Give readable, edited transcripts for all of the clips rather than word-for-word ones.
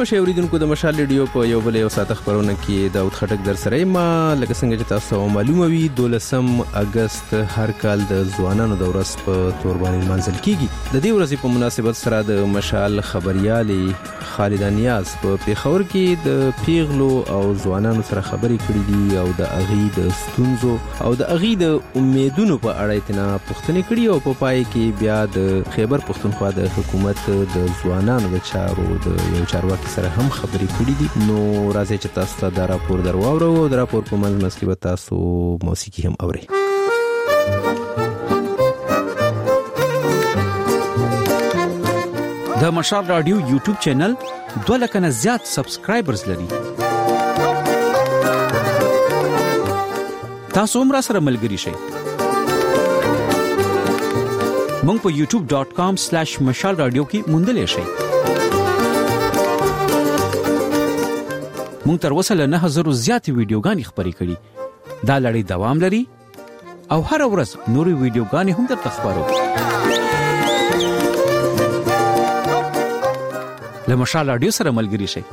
شئ اوریدونکو د مشال ریډیو په یو بل یو ساعت خبرونه کې داود خټک در سره ما لکه څنګه چې تاسو معلومه وي 12 اگست هر کال د ځوانانو د ورځ په تور باندې منځل کیږي. د دې ورځې په مناسبت سره د مشال خبريالي خالد نیاز په پیښور کې د پیغلو او ځوانانو سره خبرې کړې دي او د اغي د ستونزو او د اغي د امیدونو په اړه اتنا پوښتنې کړې او په پای کې بیا د خیبر پښتونخوا د حکومت د ځوانانو د چارو د یو چارواکي سره هم خبرې کړې دي. نو راځي چې تاسو ته دا راپور درواورو او دا راپور په منځ کې به تاسو موسیقي هم اورئ. د مشال رادیو یوټیوب چینل 2 لک نه زیات سبسکرایبرز لري. تاسو هم را سره ملګری شئ. مونږ په youtube.com/mashalradio کې موندلې شئ. مونږ تر اوسه له 9000 زیاتې ویډیوګانې خپرې کړې. دا لړۍ دوام لري او هر ورځ نورې ویډیوګانې هم درته خپرو. له مشال رادیو سره ملګری شئ.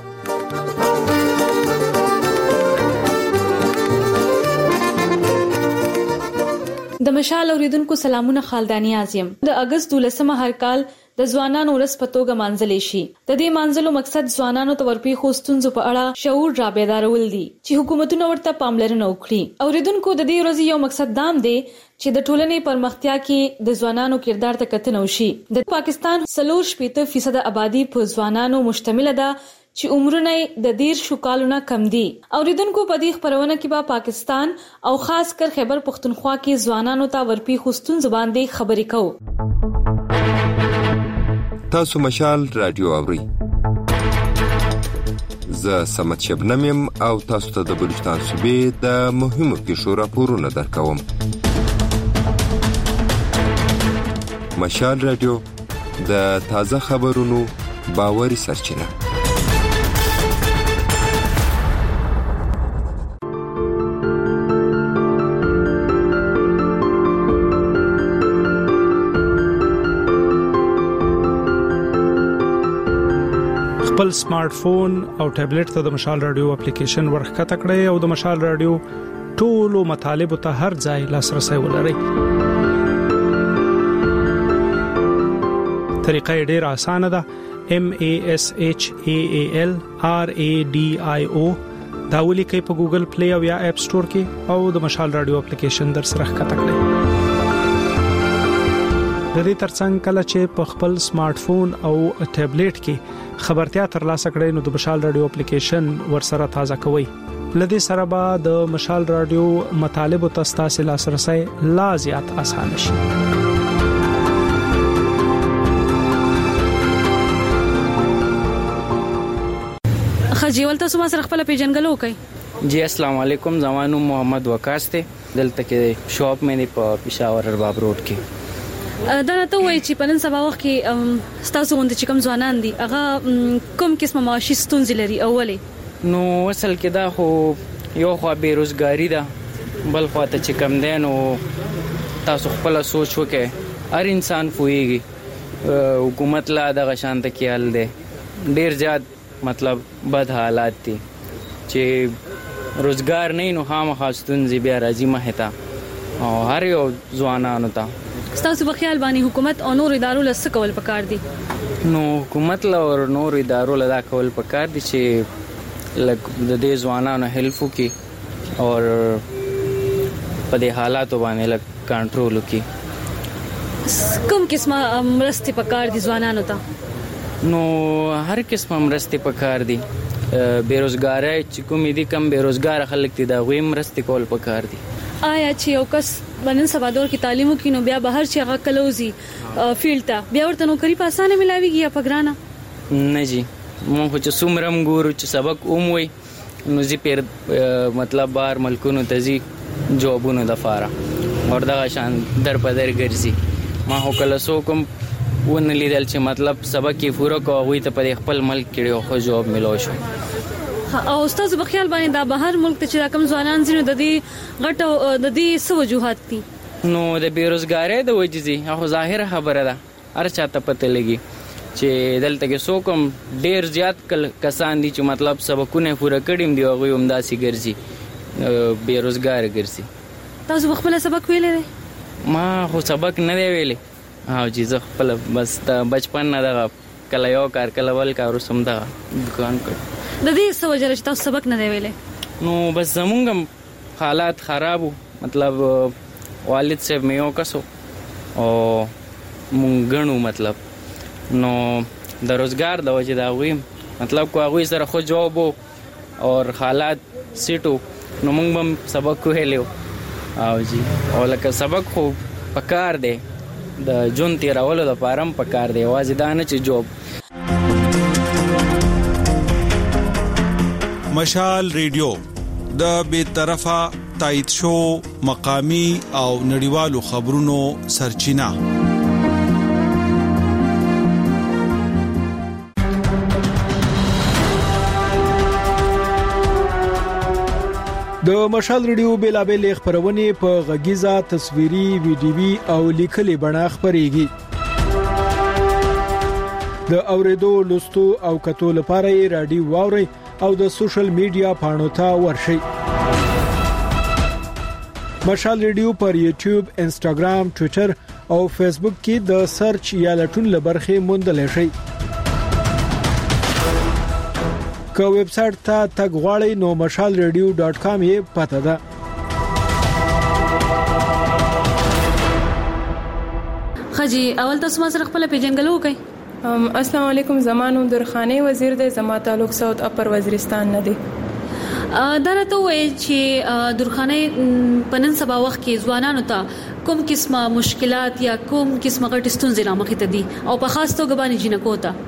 د مشال اوریدونکو سلامونه، خالدانی اعظم. د اگست 12 هر کال د ځوانانو ورځ په توګه مانځلې شي. د دې مانځلو مقصد ځوانانو ته ورپېښو ستونزو په اړه شعور را بیدارول دي چې حکومتونه ورته پاملرنه وکړي. اوریدونکو د دې ورځې یو مقصد دام دی چې د ټولنې پرمختیا کې د ځوانانو کردار ته کتنه وشي. د پاکستان 40% آبادی په ځوانانو مشتمل ده چې عمرونه د 13 کالونو کم دي. اوریدونکو په دې خبرونه کې به پاکستان او خاص کر خیبر پښتونخوا کې ځوانانو ته ورپېښو ستونزو باندې خبرې کوو. تاسو مشال رادیو اورئ. زه سمت شبنم يم او تاسو ته د بلوچستان صوبې د مهمو پیښو راپورونه درکوم. مشال رادیو د تازه خبرونو باوري سرچینه. خپل سمارټ فون او ټابلیټ ته د مشال رادیو اپلیکیشن ورخکته کړئ او د مشال رادیو ټولو مطالبه ته هر ځای لاسرسي ولرئ. طریقه ډیره اسانه ده. MASHALRADIO دا ولیکئ په ګوګل پلی او یا اپ سٹور کې او د مشال رادیو اپلیکیشن در سره ښکته کړئ. د دې ترڅنګ کله چې په خپل سمارټ فون او ټابلیټ کې خبرتیا ترلاسه کړئ نو د مشال رادیو اپلیکیشن ورسره تازه کوئ. لدې سره به د مشال رادیو مطالب او تاسو لاسرسي لا زیات آسان شي. خجیول تاسو ما سره خپل پیژنګلو کوي. جی السلام علیکم. زمانو محمد وقاص ته دلته کې شاپ مې په پېښور ارباب روډ کې. دا ته وایي چې په نن سبا وخت کې تاسو غونډه چې کوم ځوانان دي هغه کوم قسمه معاشي ستونزې لري. اوله نو اصل کې دا خو یو خو بیروزګاری ده، بل خو ته چې کم دی نو تاسو خپل سوچ وکړئ. هر انسان پوهیږي حکومت لا دغه شانته کې حل دی. ډیر زیات مطلب بد حالات دي چې روزګار نه نو خامخا ستونزې بیا راځي مخې ته او هر یو ځوانانو ته. تاسو په خیال باندې حکومت او نور ادارو له څه کول پکار دي؟ نو حکومت له او نور ادارو له دا کول پکار دي چې د دې ځوانانو هیلپ وکړي او په دې حالاتو باندې لږ کنټرول وکړي. کوم قسمه مرستې پکار دي ځوانانو ته؟ نو هر قسمه مرستې پکار دي. بیروزګاری چې کوم دي کم بیروزګار خلک دي دا غوي مرستې کول پکار دي. آیا چې یو کس بنن سبا دور کې تعلیم وکړي نو بیا بهر چې هغه کلوزي فیلډ ته بیا ورته نوکری په اسانه ملاويږي یا په ګرانه؟ نه جی، مونږ چې څومره ګورو چې سبق اوموي نو زی پیر مطلب بار ملکونو ته زی جوابونو د فاره وردا شان در په در ګرځي. ما هو کله سو کوم ون لیدل چې مطلب سبق یې پوره کوي ته په خپل ملک کې خو جواب ملو شو. او استاد په خیال باندې دا بهر ملک ته چې رقم ځوانان زینو د دې غټو د دې څه وجوهات دي؟ نو د بیروزګاری د وجې هغه ظاهر خبره ده، هر چاته پته لګي چې دلته کې څوک ډیر زیات کسان دي چې مطلب سبقونه پوره کړي دي هغه هم داسې ګرځي بیروزګار ګرځي. تاسو خپل سبق ویلې؟ ما خو سبق نه دی ویلې او چې زه خپل بس بچپن نه دغه کله یو کار کله بل کار وسم دا دکان کړ. د دې څه وجه چې تاسو سبق نه دی ویلې؟ نو بس زمونږ حالات خراب مطلب والد صاحب مې یو کسو او مونږ غنو مطلب نو د روزګار د وجه دا ویم مطلب کو هغه سره خو جواب او حالات سیټو نو مونږ هم سبق ویلو او جی او لکه سبق خو پکار دی د جون تیرولو د پارم پکار دی واځي دا نه چې جواب. مشال ریډیو د بیطرفه تایید شو مقامی او نړیوالو خبرونو سرچینه. د مشال ریډیو بیلابل خبرونه په غږیزه تصویري ویډیوي او لیکلي بڼه خبريږي. د اوریدو لوستو او کتو لپاره رادیو واوري او د سوشل میډیا پاڼو ته ورشي. مشال ریډیو پر یوټیوب، انسټاګرام، ټوئیټر او فیسبوک کې د سرچ یا لټون لبرخه موندل شي. که ویب سټ ته تګ غواړئ نو mashalradio.com یې پته ده. خجی اول تاسو ما سره خپل پیژنګلو کوي. السلام علیکم. زمانو درخانه وزیر د زما تعلق ساوث اپر وزیرستان نه دی. دا راته وایي چې درخانه پنن سبا وخت کې ځوانانو ته کوم قسمه مشکلات یا کوم قسمه غټ ستونزې رامخې ته دي او په خاص توګه باندې جنکو ته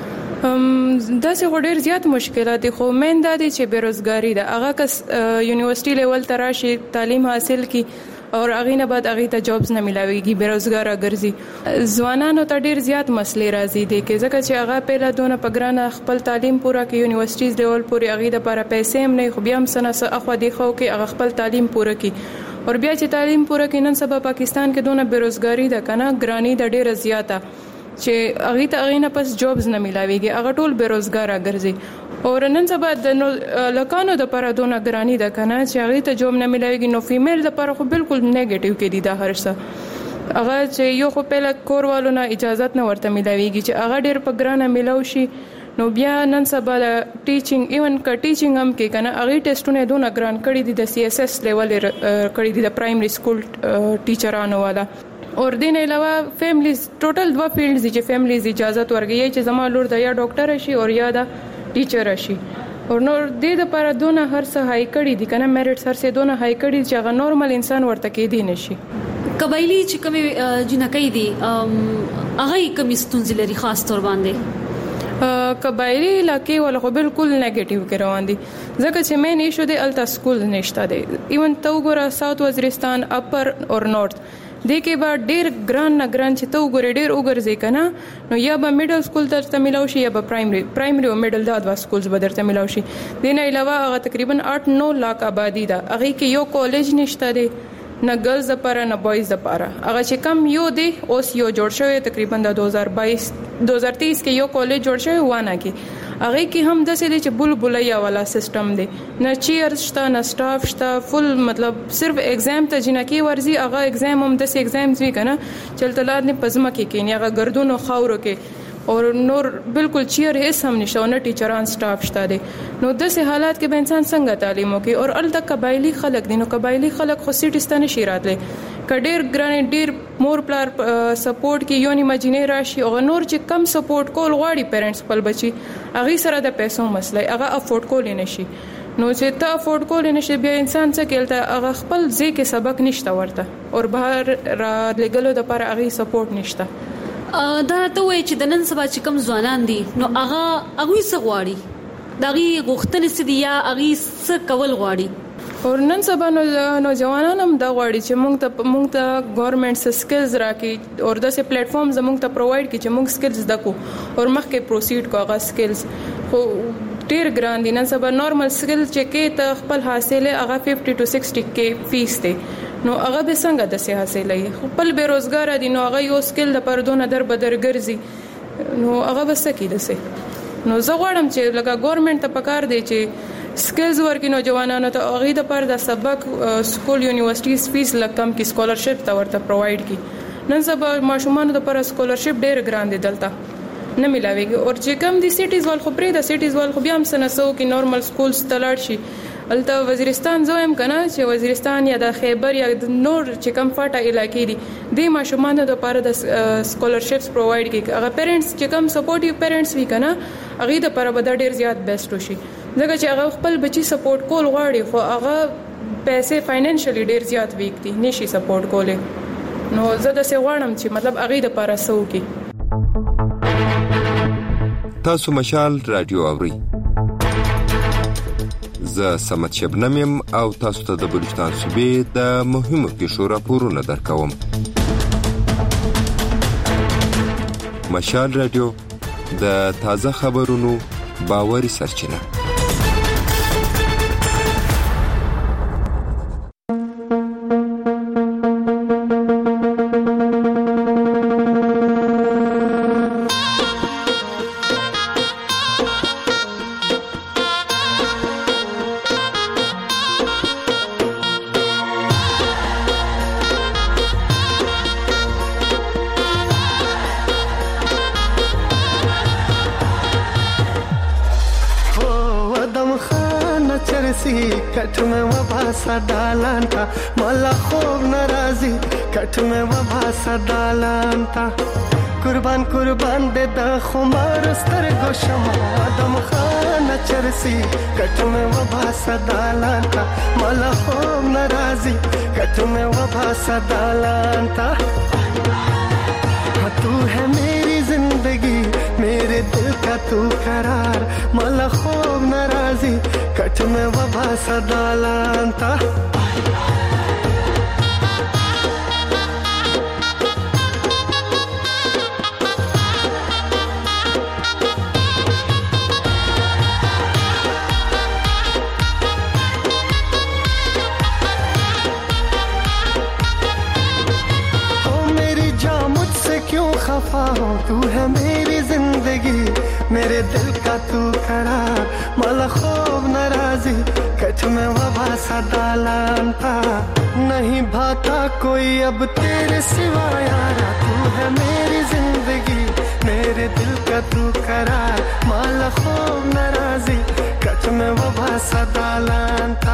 دا څه ډېر زیات مشکلات دي. خو مین دا دي چې بیروزګاری ده. هغه کس یونیورسيټي لیول ته راشي تعلیم حاصل کی او هغه نه بعد هغه ته جابز نه ملاويږي بیروزګار ګرځي. ځوانانو ته ډېر زیات مسلې راځي دي کې ځکه چې هغه په لادونه پګرانه خپل تعلیم پورا کوي یونیورسيټیز لیول پورې هغه د لپاره پیسې هم نه خو بیا هم سنه اخو دی خو کې هغه خپل تعلیم پورا کوي او بیا چې تعلیم پورا کوي نن سبا پاکستان کې دونه بیروزګاری ده کنه ګرانی د ډېر زیاته چې هغه ته هغه نه پس جابز نه ملاويږي هغه ټول بیروزګار ګرځي. او نن سبا د لکانو د لپاره دونه ګرانی ده کنه چې هغه ته جوب نه ملاويږي نو فیمیل د لپاره خو بالکل نیگیټیو کې دي دا هر څه هغه چې یو خو په کوروالو نه اجازه نه ورته ملاويږي چې هغه ډېر په ګرانه ملاوي شي نو بیا نن سبا د ټیچینګ ایون کا ټیچینګ هم کې کنه هغه ټیسټونه دونه ګران کړي دي د سی اس اس لیول کړي دي د پرایمري سکول ټیچرانو والا. اور دین علاوه فیملیز ټوټل دوا فیلډز چې فیملیز اجازه ورغی چې زما لور د یا ډاکټر شي او یا د ټیچر شي او نور د دې لپاره دونه هر څه هاي کړي دي کنه میرټ سر سه دونه هاي کړي چې هغه نورمال انسان ورته کې دي نشي. قبایلی چې کوم جنکې دي هغه کوم ستونزې لري خاص تور باندې قبایلی علاقې ول خو بالکل نیگیټیو کې روان دي ځکه چې مین ایشو دی التا سکول نشته دی. ایون تو ګوره ساوث وزیرستان اپر اور نورث دې کې به ډېر ګران نه ګران چې تو ګوره ډېر وګرځي کنه نو یا به میډل سکول درته ملاوي شي یا به پرایمري او میډل دا دوا سکولز به درته ملاوي شي. دین علاوه هغه تقریبا 8-9 لاک آبادی ده هغه کې یو کالج نشته دی نه ګرلز لپاره نه بوایز لپاره. هغه چې کم یو دی اوس یو جوړ شوی تقریبا د 2023 کې یو کالج جوړ شوی وانه کې هغه کې هم د سې چې بلبلیا والا سیستم دی نه چیرز شته نه سټاف شته فل مطلب صرف ایگزام ته جنکی ورزي هغه ایگزام هم د سې ایگزامز وی کنه چلته لار نه پزما کې کینی هغه ګردونو خاورو کې اور نور بالکل چیر هیڅ هم نشته نه ټیچران سټاف شته دي. نو د سې حالات کې به انسان څنګه تعلیم وکي اور الته قبایلی خلک دي نو قبایلی خلک خو سیټستانه شي راتله کډیر ګران ډیر مور پلار سپورټ کې یونی ماجینه راشي او نور چې کم سپورټ کول غواړي پیرنټس خپل بچي هغه سره د پیسو مسله هغه افورډ کول نه شي نو چې ته افورډ کول نه شي بیا انسان څه کېلته هغه خپل ځای کې سبق نشته ورته اور بهر را لګلو د پر هغه سپورټ نشته. دا ته وایي چې د نن سبا چې کم ځوانان دي نو هغه څه غواړي دغه غوښتنې سدي یا هغه څه کول غواړي اور نن سبا نو ځوانان هم دا غواړي چې موږ ته ګورنمنت سکلز راکړي اور داسې پلیټ فارم زموږ ته پرووایډ کړي چې موږ سکلز دکو اور مخکې پروسیډ کو هغه سکلز خو ډیر ګران دي. نن سبا نورمال سکل چې کې ته خپل حاصله هغه 50 to 60 کې فیس دی نو هغه به څنګه د سي حاصلې خپل بیروزګار دي نو هغه یو سکل د پردونه در بدر ګرځي نو هغه بس کېده سي نو زه غواړم چې لکه ګورنمنت ته پکار دی چې سکلز ورکې نوجوانانو ته هغه د پر د سبق سکول یونیورسيټیز فیس لکم کې سکولرشپ ته ورته پرووايډ کی نن سبا ماشومان د پر سکولرشپ ډېر ګران دي دلته نه ملاويږي او چې کم دي سټیز ول خو پرې د سټیز ول خو بیا هم سنسو کې نورمال سکولز تلاړ شي الته وزیرستان زویم کنه چې وزیرستان یا د خیبر یا د نور چې کم فاټه علاقې دي د ماشومان د لپاره د سکولرشپس پرووايډ کی هغه پیرنټس چې کم سپورټیو پیرنټس وی کنه هغه د لپاره به ډیر زیات بیسټ وشي ځکه چې هغه خپل بچي سپورټ کول غواړي خو هغه پیسې فاینانشلی ډیر زیات ویک دي نشي سپورټ کوله نو زه د څه غواړم چې مطلب هغه د لپاره سو کی تاسو مشال رادیو اوري زه سمت شبنم يم او تاسو ته د بلوچستان صوبې د مهمو پیښو راپورونه درکوم. مشال رادیو د تازه خبرونو باوري سرچینه. کټ مې وباسه دالان تا مالا خوب ناراضي کټ مې وباسه دالان تا قربان قربان دې د خمار سترګو شمع ادم خان چرسي کټ مې وباسه دالان تا مالا خوب ناراضي کټ مې وباسه دالان تا تو ہے میری زندگی میرے دل کا تو قرار مالا خوب ناراضی کٹ میں وبا صدالان تا تو ہے میری زندگی میرے دل کا تو قرار مالا خوب ناراضی کٹ میں وبا صدالان تا نہیں بھاتا کوئی اب تیرے سوا یارا تو ہے میری زندگی میرے دل کا تو قرار مالا خوب ناراضی کٹ میں وبا صدالان تا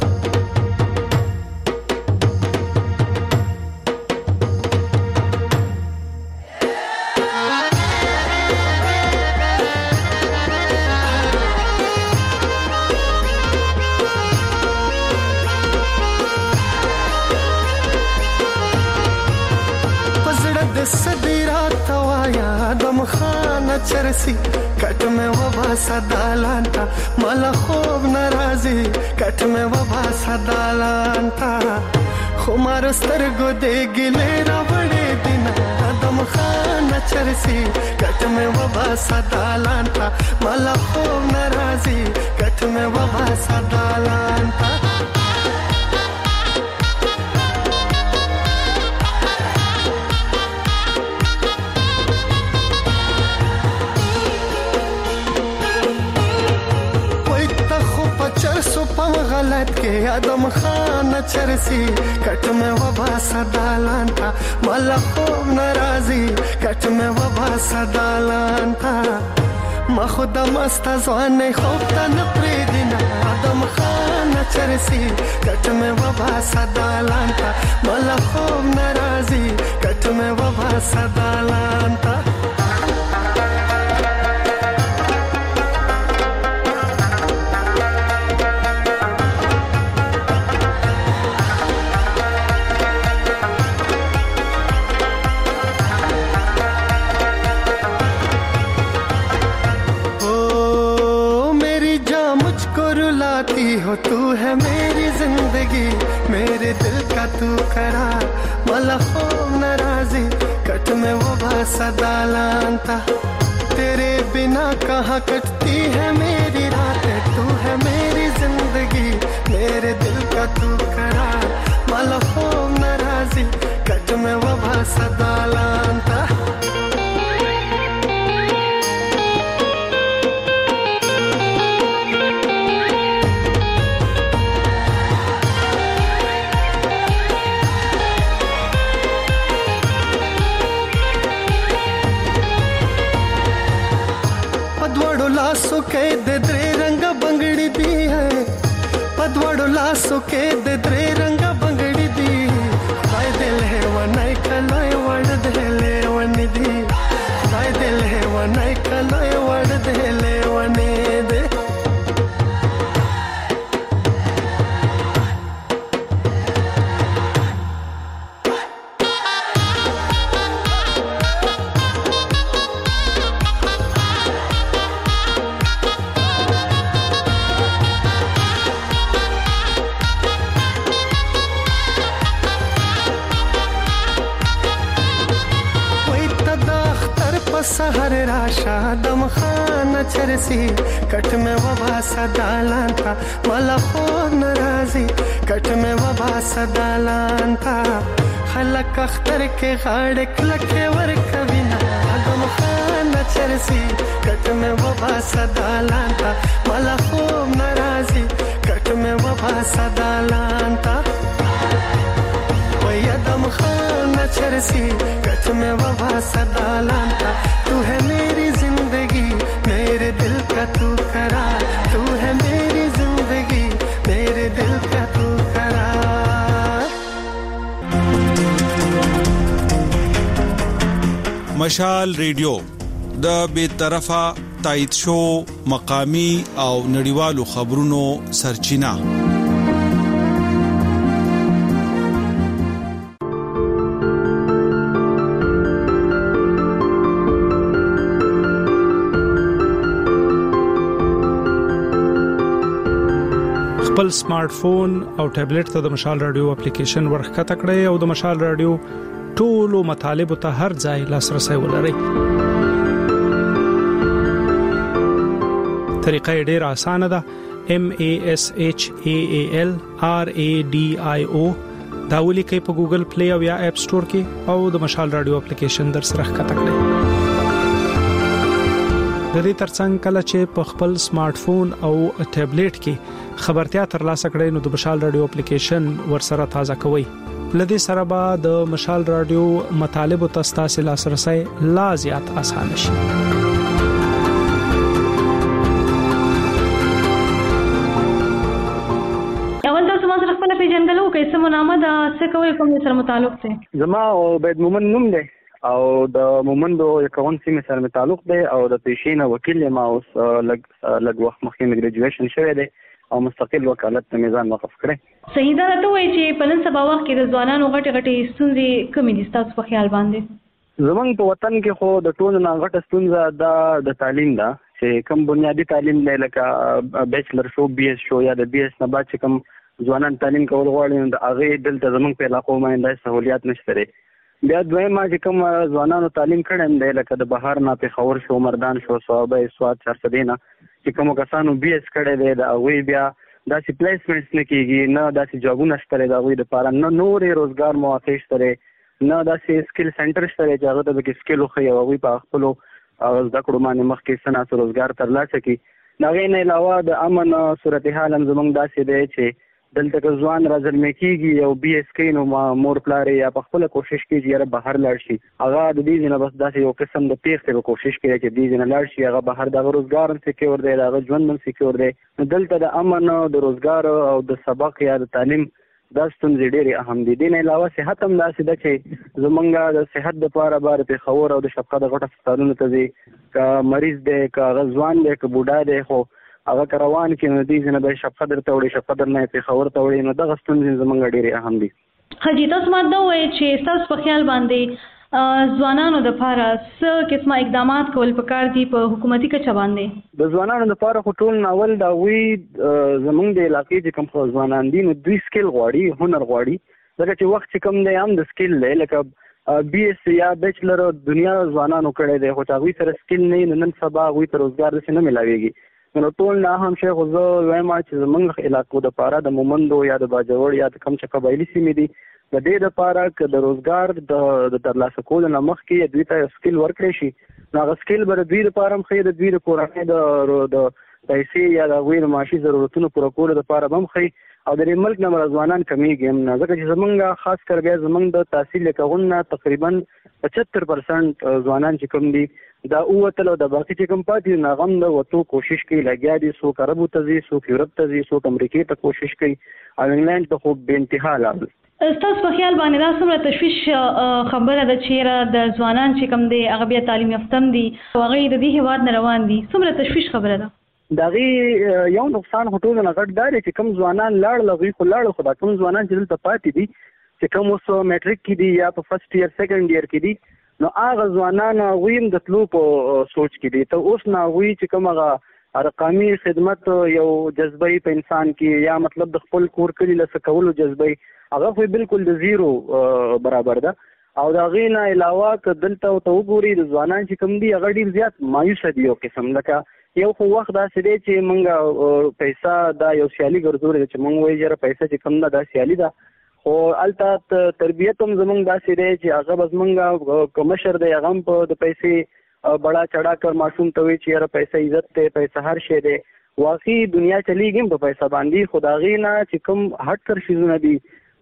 چرسی کٹ میں وبا صدالان تا مالا خوب ناراضی کٹ میں وبا صدالان تا خمار سترگو دے گلے را بڑے دن آدم خان چرسی کٹ میں وبا صدالان تا مالا خوب ناراضی کٹ میں وبا صدالان تا غلط کے آدم خان چرسی کٹ میں وبا صدالان تا مالا خوب ناراضی کٹ میں وبا صدالان تا ما خدا مست ځوان خوب تا نپری دینا آدم خان چرسی کٹ میں وبا صدالان تا مالا خوب ناراضی کٹ میں وبا صدالان تا ہو تو ہے میری زندگی میرے دل کا تو قرار مالا خوب ناراضی کٹ میں وبا صدالان تا تیرے بنا کہاں کٹتی ہے میری راتیں تو ہے میری زندگی میرے دل کا تو قرار مالا خوب ناراضی کٹ میں وبا صدالان تا لاسو کې د درې رنګ بنگړي دي خدای دې له ونای کلای وړ دې له ونی دي خدای دې له ونای کلای وړ دې له ونی دي سحر راشا دم خانه چرسی کټ مې وبا سدالان تا مالا خوب ناراضي کټ مې وبا سدالان تا خلک اختر کې غاړه کلکه ور کوینا دم خانه چرسی کټ مې وبا سدالان تا مالا خوب ناراضي کټ مې وبا سدالان تا وې دم خانه چرسی کټ مې وبا سدالان تا तू है मेरी जिंदगी मेरे दिल का तू करार तू है मेरी जिंदगी मेरे दिल का तू करार مشال ریډیو د بیطرفه تایید شو مقامی او نړیوالو خبرونو سرچینه خپل سمارټ فون او ټابلیټ ته د مشال رادیو اپلیکیشن ورخکته کړئ او د مشال رادیو ټولو مطالب ته هر ځای لاسرسي ولرئ. طریقه ډیره اسانه ده. MASHALRADIO دا ولیکئ په ګوګل پلی او یا اپ سٹور کې او د مشال رادیو اپلیکیشن در سره ښکته کړئ. د دې ترڅنګ کله چې په خپل سمارټ فون او ټابلیټ کې خبرتیا ترلاسه کړئ نو د مشال رادیو اپلیکیشن ورسره تازه کوئ. لدې سره به د مشال رادیو مطالب او تاسو لاسرسي لا زیات آسان شي. اول تاسو ما سره خپل پیژندلو کې سمو نامه دا څه کوي کوم سره متعلق دی؟ زما عبید مومن نوم دی او د مومندو یکون سیمه سره تعلق دی او د پیشینه وکیل ما اوس لږ وخت مخکې ګریجویشن شوی دی او مستقل وکالت ته میزان وقف کړی. صحیح ده ته وایي چې په نن سبا وخت کې د ځوانانو غټې ستونزې کومې دي تاسو په خیال باندې؟ زمونږ په وطن کې خو د ټولو نه غټه ستونزه د تعلیم ده چې کوم بنیادی تعلیم دی لکه بیچلر شو بي اس شو یا د بي اس نه بعد چې کوم ځوانان تعلیم کول غواړي نو د هغه دلته زمونږ په علاقو باندې سہولیات نشته لري. بیا دویمه چې کوم ځوانانو تعلیم کړي دی لکه د بهر نه پیښور شو مردان شو صوابه سواد چارسدینه چې کوم کسانو بي اس کړي دی دا وی بیا داسې پلیسمنټس نه کیږي نه داسې جابونه شته دا وی د لپاره نه نورې روزګار مواقع شته نه داسې سکل سنټر شته چې هغه د سکل خو یو وی په خپل زده کړو باندې مخکې سنت روزګار ترلاسه کړي. دا غي نه علاوه د امن صورتحال هم زموږ داسې دی چې دلته که ځوان راځل کېږي او بي اس کې نو مور پلار یا په خپل کوشش کوي چې بهر لاړ شي هغه د دې نه بس داسې یو قسم د پیښې کوشش کوي چې دې نه لاړ شي هغه بهر د روزګار هم سکیور دی دا ژوند هم سکیور دی. دلته د امن د روزګار او د سبق یا د تعلیم دا ستونزې ډېرې اهم دي. دې نه علاوه صحت هم داسې ده چې زمونږ د صحت لپاره بار پیښور او د شفقت د غټه هسپتالونو ته ځي که مریض دی که هغه ځوان دی که بوډا دی خو هغه روان کې نو دې نه به شفقت درته وړي شفقت نه پیښور ته وړي نو دغه ستونزې زمونږ ډېرې اهم دي. حاجی تاسو ماده وایي چې تاسو په خیال باندې ځوانانو د لپاره څه قسمه اقدامات کول پکار دي په حکومتي کچه باندې؟ د ځوانانو لپاره خو ټول ناول دا وی زمونږ د علاقې چې کوم ځوانان دي نو دوی سکل غواړي هنر غواړي ځکه چې وخت چې کوم دی هم د سکل دی لکه بي اس یا بیچلر دنیا ځوانانو کړی دی خو هغوی سره سکل نه نن سبا هغوی ته روزګار داسې نه ملاویږي. نو ټول نه هم شیخ زه وایم چې زمونږ علاقو د لپاره د مومندو یا د باجوړ یا د کم چې قبایلي سیمې دي د دې لپاره که د روزګار د ترلاسه کولو نه مخکې دوی ته سکل ورکړی شي نو هغه سکل به د دوی لپاره هم ښه د دوی د کورنۍ د پیسې یا د هغوی د معاشي ضرورتونو پوره کولو لپاره به هم ښه او د دې ملک نه ځوانان کمیږي هم نه ځکه چې زمونږ خاص کر بیا زمونږ د تحصیل کغون نه تقریبا 75% ځوانان چې کوم دي دا اوتل او د باقي چې کوم پاتې نه غم د وته کوشش کوي لګیا دي سو عربو ته ځي سو یورپ ته ځي سو امریکا ته کوشش کوي او انګلند ته خو به انتها لاله. تاسو په خیال باندې دا څومره تشویش خبره ده چې د ځوانان چې کوم دي هغه بیا تعلیم یافتم دي او هغه د دې هواد نه روان دي څومره تشویش خبره ده؟ دغه یو نقصان هټول نه غټ دار چې کوم ځوانان لاړ لغوي خو لاړ خو دا کوم ځوانان چې دلته پاتې دي چې کوم اوس میټریک کې دي یا په فرست ایئر سیکنډ ایئر کې دي نو هغه ځوانان ویم د تلو په سوچ کې دي ته اوس نه وی چې کوم هغه رقمي خدمت یو جذبه په انسان کې یا مطلب د خپل کور کلی لسه کولو جذبه هغه خو بالکل د زیرو برابر ده او دا غینه علاوه ک دلته او ته وګوري د ځوانان چې کوم دي هغه ډیر زیات مایوس دي او قسم لکه یو خو وخت دا سړي چې مونږه پیسې دا یو سیالي ګرځول چې مونږ وایي چې پیسې چې کوم دا سیالي ده خو الته تربیت هم زمونږ دا سړي چې هغه بس مونږه کمشر دی هغه په د پیسې بڑا چڑھا کر معصوم ته وی چې یاره پیسې عزت ته پیسې هر شی دی واقعي دنیا چلیږي په پیسې باندې خدای نه چې کوم هټ تر شیزونه دي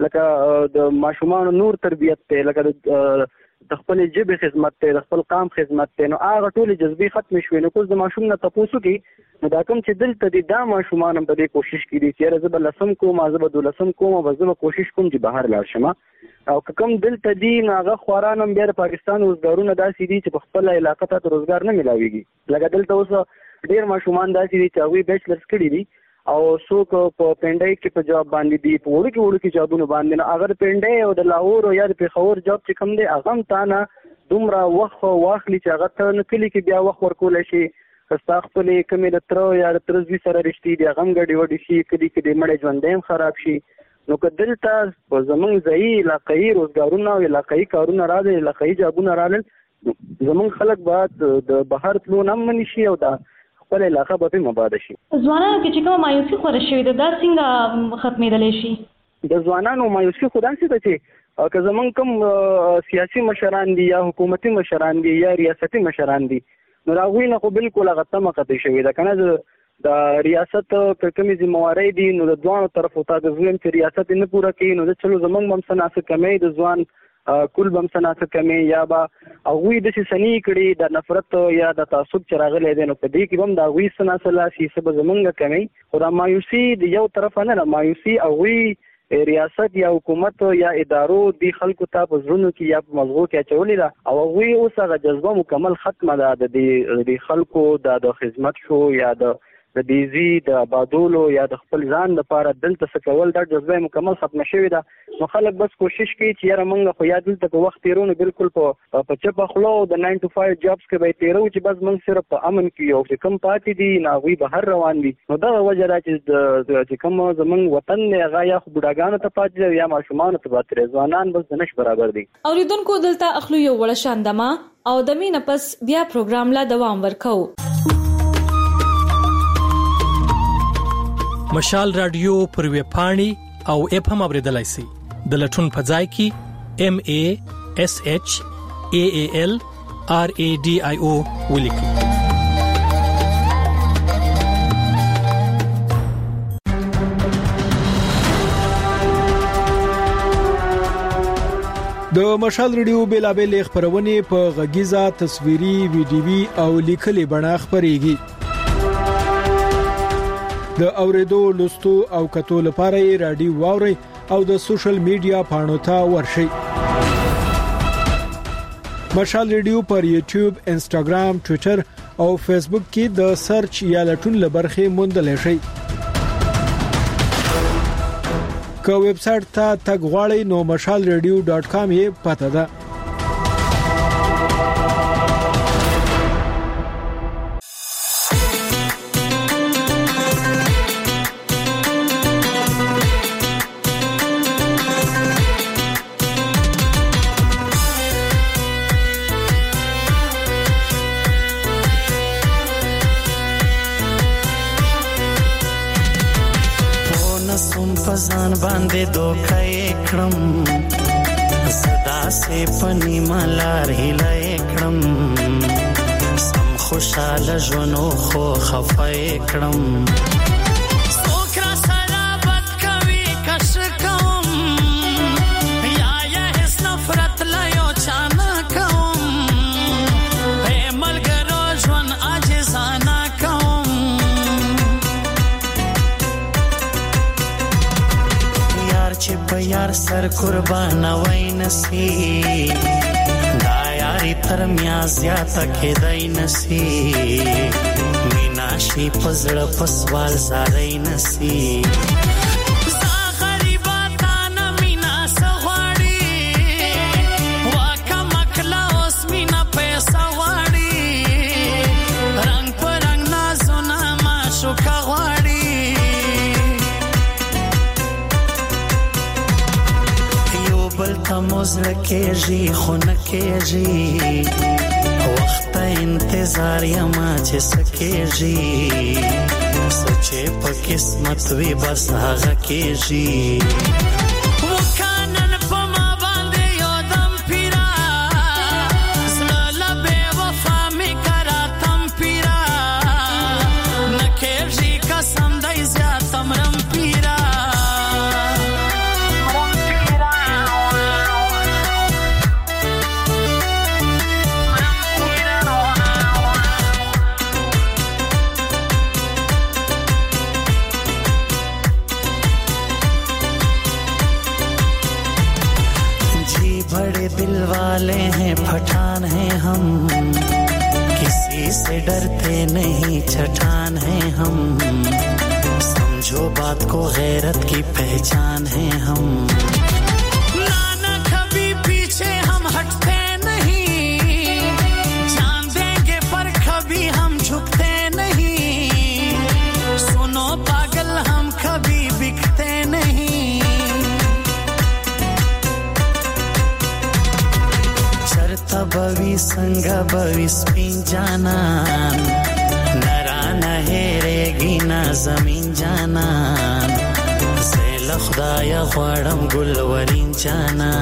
لکه د ماشومان نور تربیت ته لکه د خپل جبه خدمت ته د خپل قام خدمت ته نو هغه ټول جذبي ختم شوي نو کوم د ماشوم نه تاسو کې نو دا کوم چې دلته د دا ماشومان هم په دې کوشش کوي چې راځي بل لسم کوم ازبه دولسم کوم او زه کوشش کوم چې بهر لاړ شم او کوم دلته دی هغه خوران هم بیا پاکستان روزګارونه داسې دي چې په خپل علاقه ته روزګار نه ملاويږي لکه دلته اوس ډیر ماشومان داسې دي چې هغه بیچلرز کړي دي او څوک په پنډای کې په جواب باندې دی په وړو کې جوابونه باندې نه اگر پنډای او د لاهور او یا د پیښور جواب چې کوم دی هغه تا نه دومره وخت واخلي چې هغه ته نه کلی کې بیا وخت ورکول شي کستا خپل کمی د تر یا د ترزوی سره رښتې دی هغه غړي وډي شي کلی کې د مړ ژوندیم خراب شي نو کدلته په زمونږ ځای علاقايي روزګارونه او علاقايي کارونه راځي علاقايي جابونه رالل زمونږ خلک بعد د بهر تلو نه مني شي او دا خپل علاقه به مباده شي. ځوانانو کې چې کوم مایوسي خور شوی دا څنګه ختمېدلی شي؟ د ځوانانو مایوسي خو داسې ده چې که زمونږ کوم سیاسي مشران دي یا حکومتي مشران دي یا ریاستي مشران دي نو هغوی نه خو بالکل هغه تمه قطعي شوې ده که نه د ریاست که کومې ذمهوارۍ دي نو د دواړو طرفو ته د زویم چې ریاست نه پوره کوي نو د چلو زمونږ هم څه ناسه کمی د ځوان کل بم سناسه کمی یا با هغوی داسې سني کړي د نفرت یا د تعصب چې راغلی دی نو په دې کې هم د هغوی څه ناسه لاسي څه به زمونږ کمی خو دا مایوسي د یو طرفه نه ده مایوسي هغوی ریاست یا حکومت یا ادارو دی خلکو ته په زړونو کې یا په مغزو کې اچولې ده او هغوی اوس هغه جذبه مکمل ختمه ده د خلکو د خدمت شو یا د دیزی د آبادولو یا د خپل ځان لپاره دلته څه کول دا جذبه مکمل ختمه شوې ده نو خلک بس کوشش کوي چې یاره موږ خو یا دلته په وخت تیرو نو بالکل په چپه خوله د 9 to 5 جابس کې به تیرو چې بس موږ صرف په امن کې یو چې کم پاتې دي نو هغوی بهر روان دي نو دغه وجه ده چې کوم زموږ وطن دی هغه یا خو بوډاګانو ته پاتې دی یا ماشومانو ته پاتې دی ځوانان بس د نش برابر دي. اوریدونکو دلته اخلو یو وړه شاندما او د مینه پس بیا پروګرام لا دوام ورکو. مشال رادیو پر ویب پاڼې او اپ هم اوریدلای شئ د لټون په ځای کې MASHALRADIO ولیکئ. د مشال رادیو بیلابل خبرونه په غږیزه تصویري ویډیوي او لیکلي بڼه خبريږي. د اوریدو لوستو او کتو لپاره رادیو واوري او د سوشل میډیا پاڼو ته ورشئ. مشال رادیو پر یوټیوب، انسټاګرام، ټوئیټر او فیسبوک کې د سرچ یا لټون لبرخه موندل شئ. که ویب سټ ته تګ غواړئ نو mashalradio.com یې پته ده. پزان باندې دوکې کړم صدا سه پنی ملار هلای کړم سم خوشاله ژوندو خو خفای کړم یا هیڅ نفرت لا یو چانه کوم په یار سر قربان وای نسی دا یاری تر میا زیاته کېدای نسی مینا شي پزړه پسوال زارای نسی موزړه کېږي خو نه کېږي وخت انتظار یما چې سکېږي سچې په قسمت وي بس هغه کېږي पठान हैं हम किसी से डरते नहीं चट्टान हैं हम समझो बात को गैरत की पहचान हैं हम नाना कभी पीछे हम हटते नहीं जान देंगे पर कभी हम झुकते नहीं सुनो पागल हम कभी बिकते नहीं बवी संग बवी स्पिन जाना नरा नहेरेगी ना जमीन जाना زیل خدای غواړم ګلورین جانا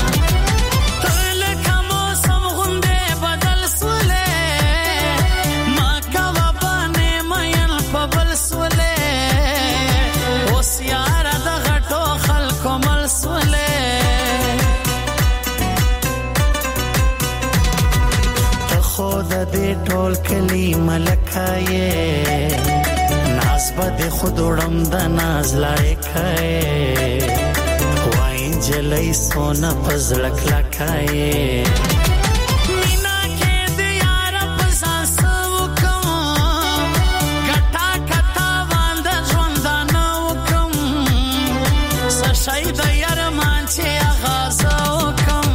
دې ټول کلی ملکایې ناز بده خودړم د ناز لایکای وای جلای سونا پزړک لکایې مینا کې دې یار پساس وکم کټا کټا باند ژوند نه وکم سشای د یار مان چې آغاز وکم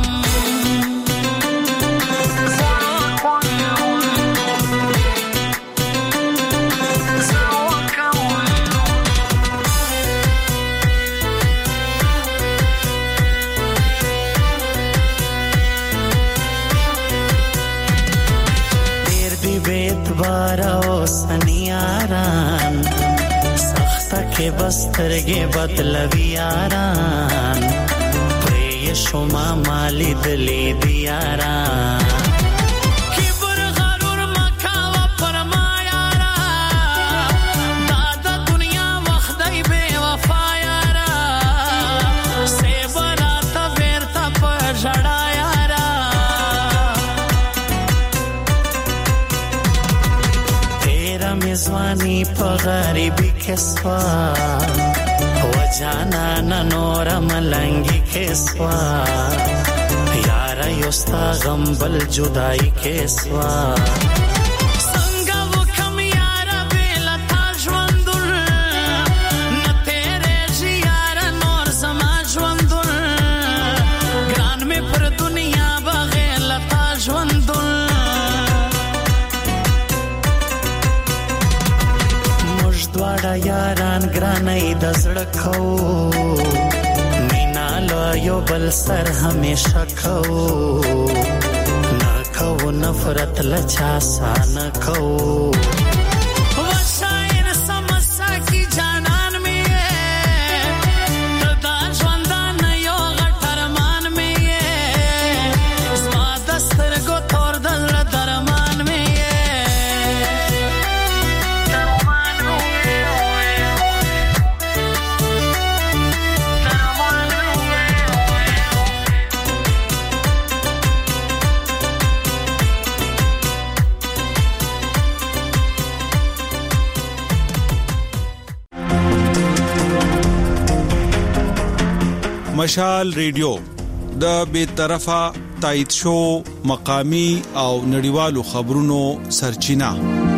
بارو سنیاران سخته کې بسترګې بدلوي یاران پرې شوما مالی دلی دیاران کبر غرور مکاوه پر ما یارا دا د دنیا وخت دی بے وفا یارا سیبرا تا بیرتا پر جڑا میزوانی په غریبی کې سوا و جانا نور ملنګي کې سوا یار یوستا غم بل جدائی کې سوا څنګه وکم یار بل تا ژوندل نه تیرې یار نور سما ژوندل ګران می پر دنیا بغیر تا ژوندل دواړه یاران ګرانې د زړه کو مینا له یو بل سر همیشه کو نه کو نفرت لچا سان کو وشایر سمسا کی جانان می دا ژوندان یو غټرمان می زما دستر کو تور دل درمان می مشال ریډیو د بے طرفه تایید شو مقامی او نړیوالو خبرونو سرچینه.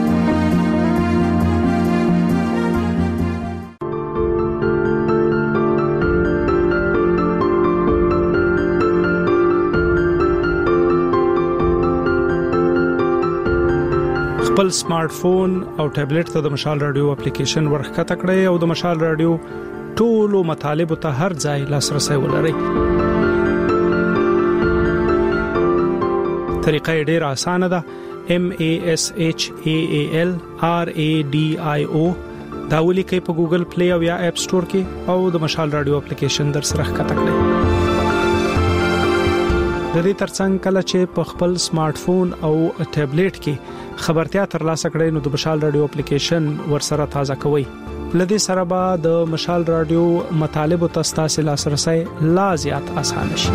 خپل سمارټ فون او ټابلیټ ته د مشال رادیو اپلیکیشن ورخکته کړئ او د مشال رادیو ټولو مطالب ته هر ځای لاسرسي ولرئ. طریقه ډیره اسانه ده. MASHALRADIO دا ولیکئ په ګوګل پلی او یا اپ سٹور کې او د مشال رادیو اپلیکیشن در سره ښکته کړئ. د دې ترڅنګ کله چې په خپل سمارټ فون او ټابلیټ کې خبرتیا ترلاسه کړئ نو د مشال رادیو اپلیکیشن ورسره تازه کوئ. لدې سره به د مشال رادیو مطالب او تاسو لاسرسي لا زیات آسان شي.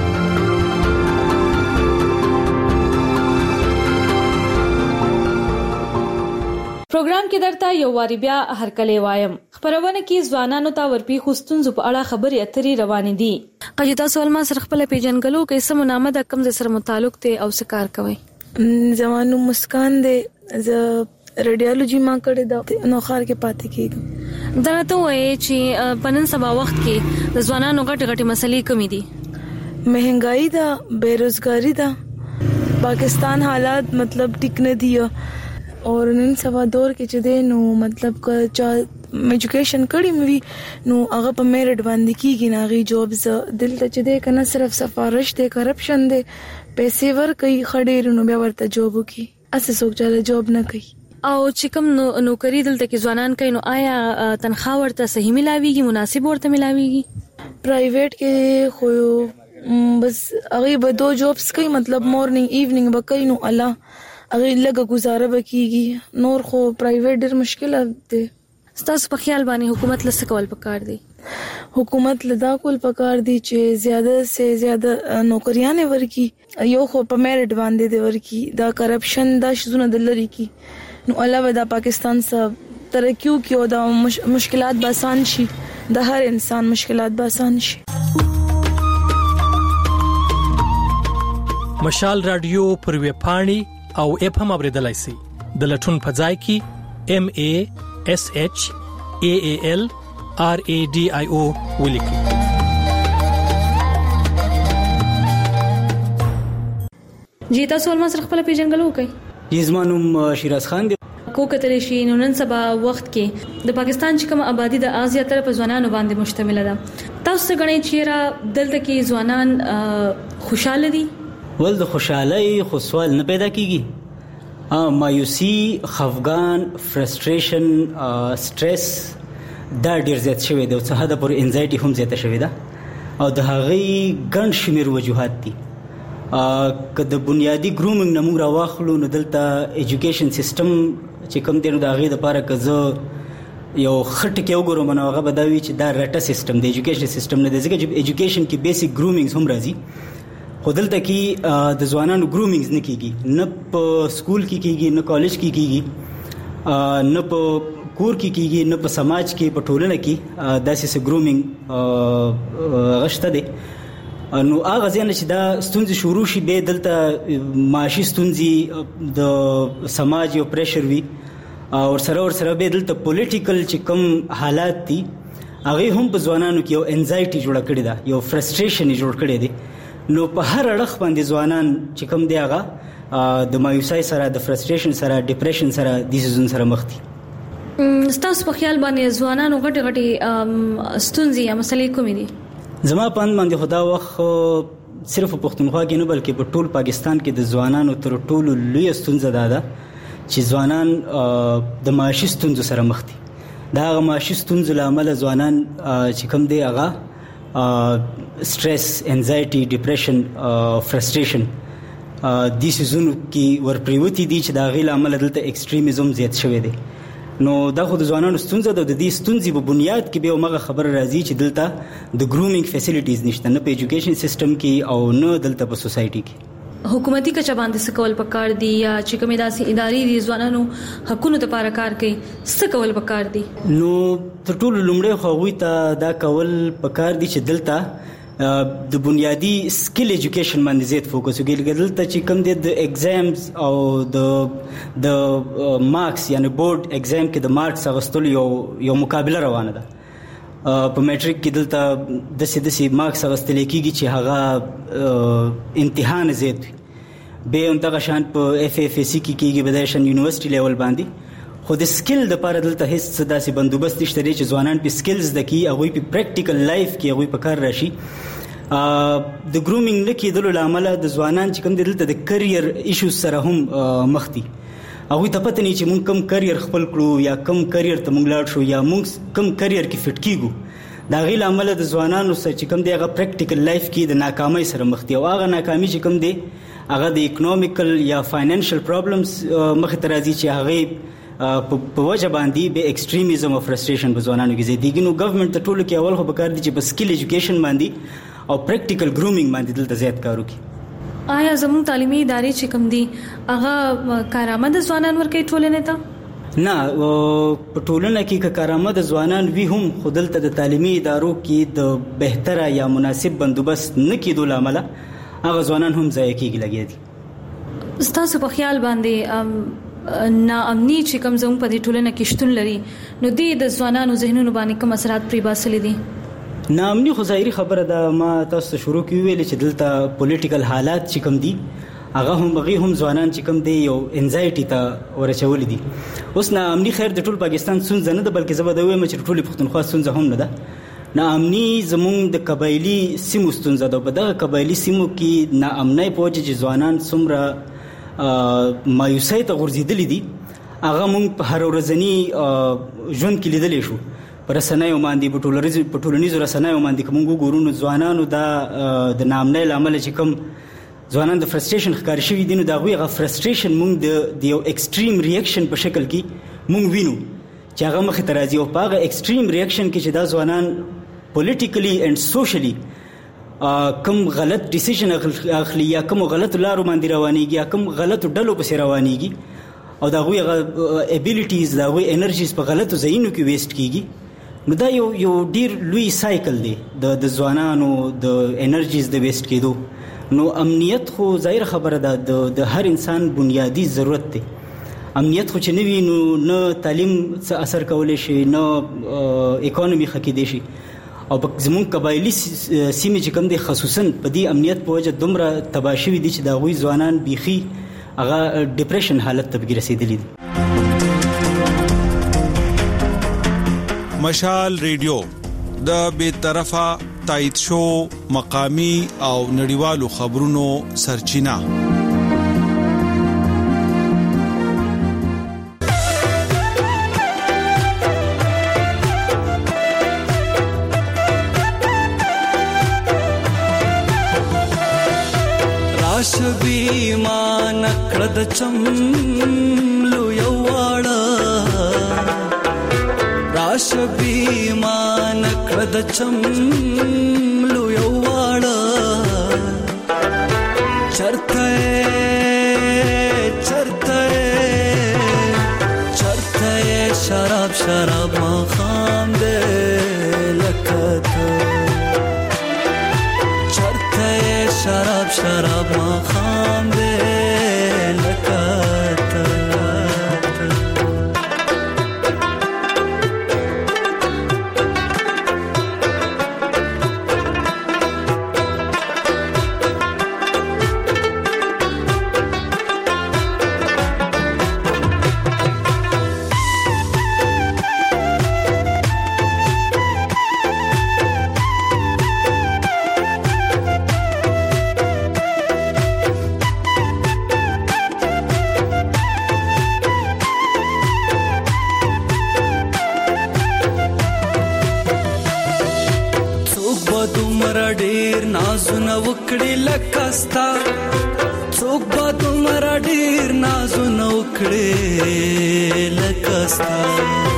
پروګرام کې درته یو واری بیا هرکلی وایم. خبرونه کې ځوانانو ته ورپی خوستونزو په اړه خبرې اترې روانې دي. قجتا سوال ما سره خپل پیژنګلو کې سم نامه د کم سره متعلق ته او سکار کوي. زمانو مسکان دې ز ریډیولوژي ما کړې دا نو خار کې پاتې کېږم. دا ته وایي چې پنن سبا وخت کې د ځوانانو غټ مسلې کمی دي. مهنګای دا، بیروزګاری دا، پاکستان حالات مطلب ټیک نه دی اور نن سبا دور کې چې دی نو مطلب چا ایجوکیشن کړی مې نو هغه په میرټ باندې کیږي نه غي جابز دلته چې دی کنه صرف سفارش دی، کرپشن دی، پیسې ور کوي خډیر نو بیا ورته جوب کی اسه څوک چاله جوب نه کوي. او چې کوم نوکری دلته کې ځوانان کوي نو آیا تنخواه ورته صحیح ملاويږي، مناسب ورته ملاويږي؟ پرایویټ کې خو بس هغه به دو جابس کوي مطلب مورنینګ ایونینګ به کوي نو الله هغه لګه گزاره وکيږي. نور خو پرایویټ ډېر مشکل دی. ستاسو په خیال باندې حکومت لسه کول پکار دی؟ حکومت لدا کول پکار دی چې زیاده سے زیاده نوکریاں ورکی، یو خو په میرټ باندې دی ورکی، دا کرپشن دا شزونه دلري کی نو علاوه دا پاکستان سره ترقیو کې او دا مشکلات به آسان شي، د هر انسان مشکلات به آسان شي. مشال رادیو پر وی پاڼې او اپ هم اوریدلای شي د لټون په ځای کې MASHALRADIO ولیکي. جی تاسو ولما سره خپل پیژنګلو کوي؟ زمانوم شیراز خان دی. کو کتل شي نو نن سبا وخت کې د پاکستان چې کوم آبادی د ازیا تر په ځوانانو باندې مشتمل ده. تاسو غنئ چې را دلته کې ځوانان خوشاله دي؟ ول د خوشحالي خو سوال نه پیدا کیږي. مایوسی، خفګان، فرستریشن، سټرس دا ډیر زیات شوی دی او څه حد پورې انزایټي هم زیاته شوی ده او د هغې ګڼ شمیر وجوهات دي. که د بنیادی ګرومینګ نه موږ راواخلو نو دلته ایجوکیشن سیستم چې کوم دی نو د هغې دپاره که زه یو ښه ټکي وګورم نو هغه به دا وي چې دا رټه سیستم د ایجوکیشن سیستم نه دی، ځکه چې ایجوکیشن کې بیسیک ګرومینګز هم راځي خو دلته کې د ځوانانو ګرومینګز نه کیږي، نه په سکول کې کیږي، نه کالج کې کیږي، نه په کور کې کیږي، نه په سماج کې، په ټولنه کې داسې څه ګرومینګ غشته دی. نو هغه ځای نه چې دا ستونزې شروع شي بیا دلته معاشي ستونزې د سماج یو پریشر وي او ورسره بیا دلته پولیټیکل چې کوم حالات دي هغې هم په ځوانانو کې یو انزایټي جوړه کړې ده، یو فرستریشن یې جوړ کړی دی. نو په هر اړخ باندې ځوانان چې کوم دی هغه د مایوسۍ سره، د فرستریشن سره، ډیپریشن سره، د سيزون سره مخ دي. ستاسو په خیال باندې ځوانانو غټي ستونزې یا مسلې کومې دي؟ زما په اند باندې خدا وخت صرف پښتونخوا کې نه بلکې په ټول پاکستان کې د ځوانانو تر ټولو لوی ستونزه ده چې ځوانان د معاشي ستونزو سره مخ دي. دا هغه معاشي ستونزو له امله ځوانان چې کوم دی هغه سټرس، انزایټي، ډیپریشن، فرستریشن د سيزونو کې ورپریوتی دي چې دا غي عمل دلته ایکستریمیزم زیات شوی دی. نو دا خو د ځوانانو ستونزه ده. د دې ستونزې په بنیاد کې به موږ خبر راځي چې دلته د ګرومینګ فیسیلیټیز نشته، نه په ایجوکیشن سیستم کې او نه دلته په سوسایټي کې. حکومتي کچا باندې سکول پکار دي یا چې کومې داسې ادارې دي ځوانانو حقونو لپاره کار کوي سکول پکار دي؟ نو تر ټولو لومړی خو غوي ته دا کول پکار دي چې دلته د بنیادی سکل ایجوکیشن باندې زیات فوکس وکړي. دلته چې کوم د ایگزامز او د مارکس یعنی بورډ ایگزام کې د مارکس اغستلو یو مقابله روانه ده. په میټریک کې دلته داسې مارکس اغستل کېږي چې هغه امتحان زیات وي. به همدغه شان په اف اف سی کې کېږي بدای شان یونیورسيټي لیول باندې. خو د سکل د لپاره دلته هیڅ داسې بندوبست نشته چې ځوانان په سکلز د کې هغوی په پریکټیکل لایف کې هغوی په کار راشي. د ګرومینګ نه کېدلو له امله د ځوانان چې کوم دلته د کرییر ایشوز سره هم مخ دي. هغوی ته پته نه چې موږ کوم کرییر خپل کړو یا کوم کرییر ته موږ لاړ شو یا موږ کوم کرییر کې فټ کیږو. د هغې له امله د ځوانانو سره چې کوم دی هغه پریکټیکل لایف کې د ناکامۍ سره مخ دي او هغه ناکامي چې کوم دی هغه د اکنومیکل یا فاینانشل پرابلمز مخې ته راځي چې هغې په وجه باندې به ایکسټریمیزم او فرستریشن په ځوانانو کې زیاتېږي. نو ګورنمنټ ته ټولو کې اول خو پکار دي چې په سکل ایجوکیشن باندې او پریکټیکل ګرومینګ باندې دلته زیات کار وکړي. آیا زموږ تعلیمي ادارې چې کوم دي هغه کارآمد ځوانان ورکوي ټولنې ته؟ نه، په ټولنه کې کارآمد ځوانان وي هم خو دلته د تعلیمي ادارو کې د بهتره یا مناسب بندوبست نه کېدو له امله هغه ځوانان هم ضایع کېږي لګیا دي. ستاسو په خیال باندې ناامني چې کوم زموږ په دې ټولنه کې شتون لري نو د ځوانانو ذهنونو باندې کوم اثرات پرې باسلي دي؟ ناامني خو ظاهري خبره ده. ما تاسو ته شروع کې ویل چې دلته پولیټیکل حالات چې کوم دي هغه هم ځوانان چې کوم دی یو انزایټي ته ورچولي دي. اوس ناامني خیر د ټول پاکستان ستونزه نه ده بلکې زه به دا وایم چې ټولې پښتونخوا ستونزه هم نه ده. ناامني زموږ د قبایلي سیمو ستونزه ده. په دغه قبایلي سیمو کې ناامنۍ په وجه چې ځوانان څومره مایوسۍ ته غورځېدلي دي هغه موږ په هر ورځني ژوند کې لیدلی شو. په رسنیو باندې په ټولنیزو رسنیو باندې که موږ وګورو نو ځوانانو دا د ناامنۍ له امله چې کوم ځوانان د فرستریشن ښکار شوي دي نو د هغوی هغه فرستریشن موږ د یو ایکسټریم ریاکشن په شکل کې موږ وینو چې هغه مخې ته راځي. او په هغه ایکسټریم ریاکشن کې چې دا ځوانان پولیټیکلی اینډ سوشلی کوم غلط ډیسیژن اخلي یا کوم غلطو لارو باندې روانېږي یا کوم غلطو ډلو پسې روانېږي او د هغوی هغه ایبیلیټیز د هغوی انرژیز په غلطو ځایونو کې ویسټ کېږي. نو دا یو ډیر لوی سایکل دی د ځوانانو د انرژیز د ویسټ کېدو. نو امنیت خو ظاهر خبره ده د هر انسان بنیادی ضرورت دی. امنیت خو چې نه وي نو نه تعلیم څه اثر کولی شي نه اکانومي ښه کېدی شي. او زموږ قبایلي سیمې چې کوم دی خصوصا په دې امنیت په وجه دومره تباه شوي دي چې د هغوی ځوانان بیخي هغه ډپریشن حالت ته پکې رسېدلي دي. مشال ریډیو د بې طرفه تایید شو مقامی او نړیوالو خبرونو سرچینه. راشبی مان کړد چملو یواړه راشبی مان کړد چملو یواړه چرته شراب ما خام دې لکته چرته شراب ما خام دې لکته. وکړي لکستا څوک به دومره ډیر نازونه وکړي لکستا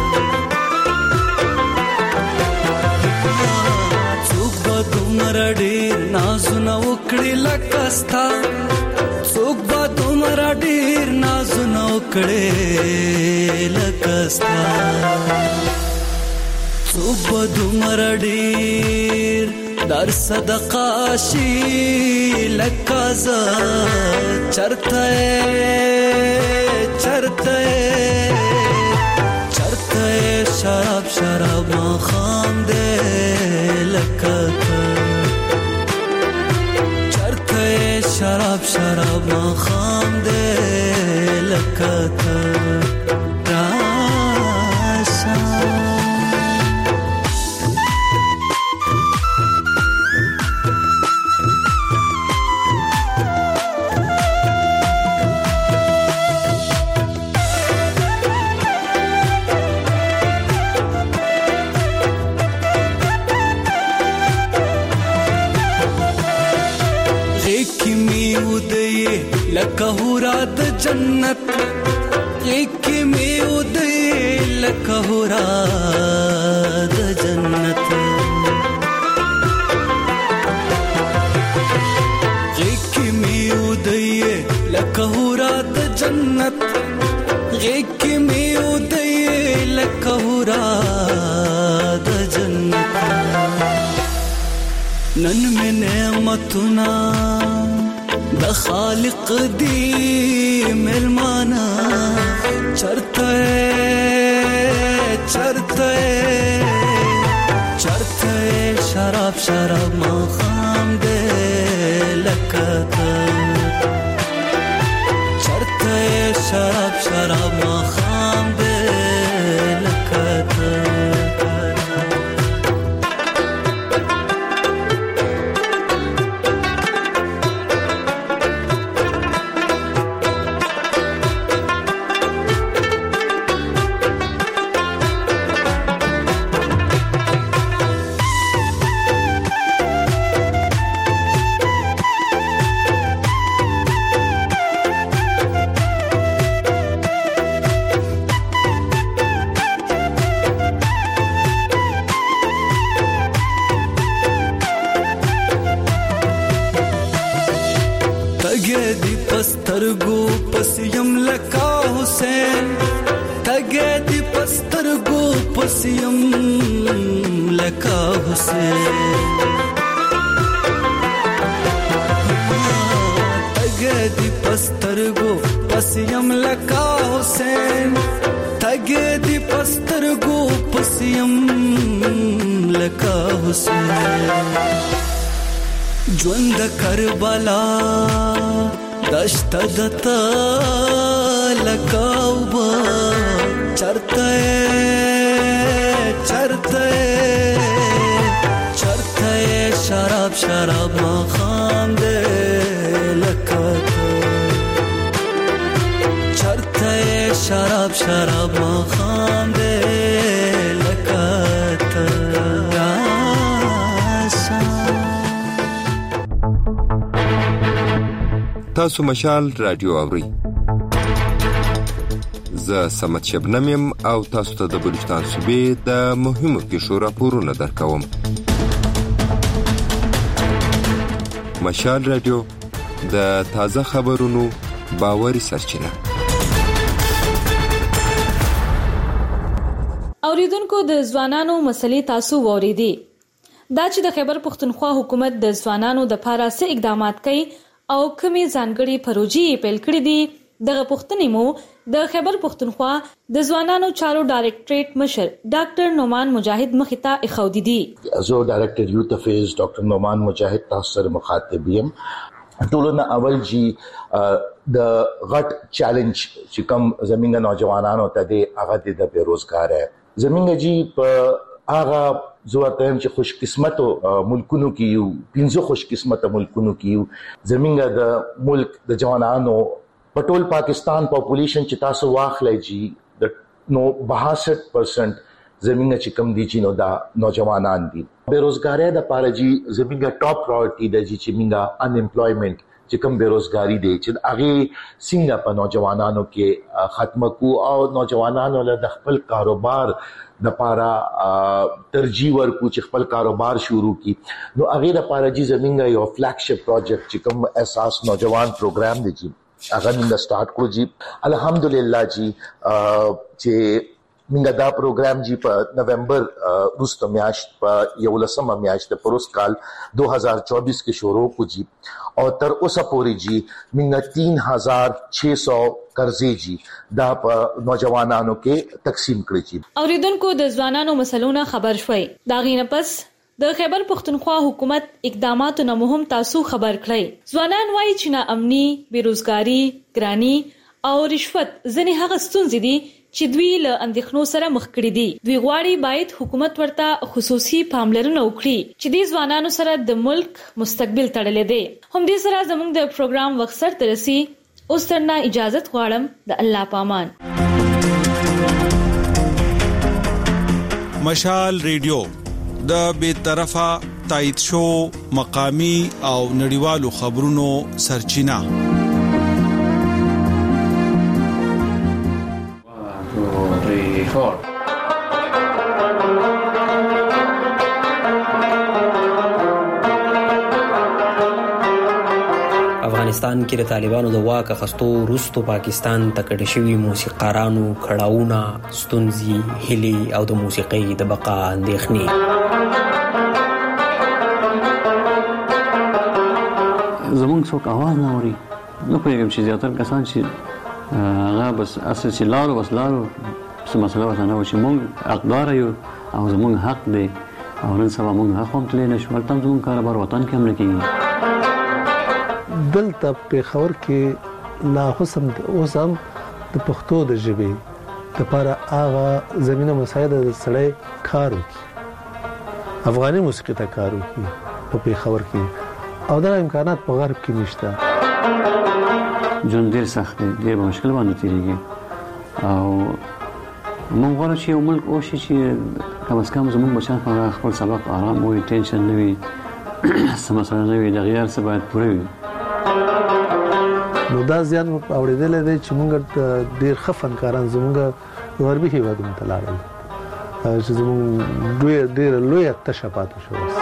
څوک به دومره ډیر نازونه وکړي لکستا څوک به دومره ډیر نازونه وکړي لکستا څوک به دومره ډیر در صدقاشی لکازا چرته شراب ما خام دے لکتا چرته شراب ما خام دے لکتا لکهورا د جنت ایک می ودی لکهورا د جنت ایک می ودی لکهورا د جنت ایک می ودی لکهورا د جنت نن میں نعمتنا د خالق دی ملمانا چرته شراب ما خام دے لکتا چرته شراب ما خام دے لکتا پسترګو پسیم لکا حسین تګه دی پسترګو پسیم لکا حسین تګه دی پسترګو پسیم لکا حسین تګه دی پسترګو پسیم لکا حسین ژوند کربلا دشت دتا لکاوبا چرته شراب ما خام دے لکتا چرته شراب ما خام دے لکتا تاسو مشال رادیو اوري ز سمت شبنمیم او تاسو ته د بلوچستان صوبې د مهمو کیسو راپورونه درکوم. مشال رادیو د تازه خبرونو باوري سرچینه. اوریدونکو د ځوانانو مسلې تاسو ووریدي. دا چې د خیبر پښتونخوا حکومت د ځوانانو د لپاره څه اقدامات کوي او کومې ځانګړي پروژې پیل کړې دي دغه پوښتنې مو د خیبر پښتونخوا د ځوانانو چارو ډایریکټریټ مشر ډاکټر نومان مجاهد مخته اخودي دي. زه ډایریکټر یوث افیرز ډاکټر نومان مجاهد تاسو سره مخاطب یم. ټولنه اول جی د غټ چیلنج چې کوم زمينګ نوجوانانو ته دی هغه د بیروزګار ہے. زمينګ جی په هغه زوته هم چې خوش قسمتو ملکونو کې یو 500 خوش قسمت ملکونو کې یو زمينګ د ملک د جوانانو پټول پاکستان پاپولیشن چې تاسو واخلای جی د نو 62% زمينګ چې کم دي چې نو دا نوجوانان دي. بیروزګاری د پاره جی زمينګ ټاپ پرایورټي د چې مینګه ان امپلویمنت چې کم بیروزګاری دی چې هغه څنګه په نوجوانانو کې ختم کو او نوجوانانو له خپل کاروبار د پاره ترجیح ورکو چې خپل کاروبار شروع کی. نو هغه د پاره جی زمينګ یو فلیگشپ پروجیکټ چې کوم اساس نوجوان پروګرام دی جی هغه موږ سٹارټ کړو جی. الحمدلله جی چې منګه دا پروګرام جی په نومبر روست میاشت په 11 میاشت په روز کال 2024 کې شروع کو جی او تر اوسه پورې جی منګه 3600 قرضې جی دا په نوجوانانو کې تقسیم کړی جی. اوریدونکو د ځوانانو مسلونو خبر شوي دا غینه پس د خیبر پختونخوا حکومت اقداماتو نه مهم تاسو خبر کړئ. ځوانان وایي چې نا امني، بیروزګاری، ګرانی او رشوت ځنې هغه ستونزې دي چې دوی له اندېښنو سره مخ کړي دي. دوی غواړي باید حکومت ورته خصوصي پاملرنه وکړي چې د ځوانانو سره د ملک مستقبل تړلې دي. هم دې سره زموږ د پروګرام وخت سره ترسي. اوس ترنا اجازت غواړم د الله پامان. مشال ریډیو د بې طرفه تایید شو مقامی او نړیوالو خبرونو سرچینه. افغانستان کې د طالبانو د واک اخیستو وروسته پاکستان ته کډه شوي موسیقارانو کړاوونه، ستونزې، هیلې او د موسیقۍ د بقا اندېښنې. زمونږ څوک اواز نه اوري. نه پوهېږم چې زیاتره کسان چې هغه بس اصل چې لارو څه مسله ورته نه وه چې مونږ حقداره یو او زمونږ حق دی او نن سبا مونږ حق هم تللی نه شو. هلته هم زمونږ کاروبار وطن کې هم نه کېږي. دلته پېښور کې لا اوس هم د پښتو د ژبې دپاره هغه زمینه مساعده د سړی کار وکړي، افغاني موسیقي ته کار وکړي په پېښور کې، او دا امکانات په غرب کې نشته. ژوند ډېر سخت دی، ډېر په مشکل باندې تېرېږي او موږ غواړو چې یو ملک وشي چې کم از کم زموږ بچیان په خپل سبق آرام وي، ټینشن نه وي، څه مسله نه وي، دغه هر څه باید پوره وي. نو دا زیات اورېدلی دی چې موږ ډېر ښه فنکاران زموږ غربي هېوادونو ته لاړل چې زموږ ډېره لویه تشه پاتې شوه.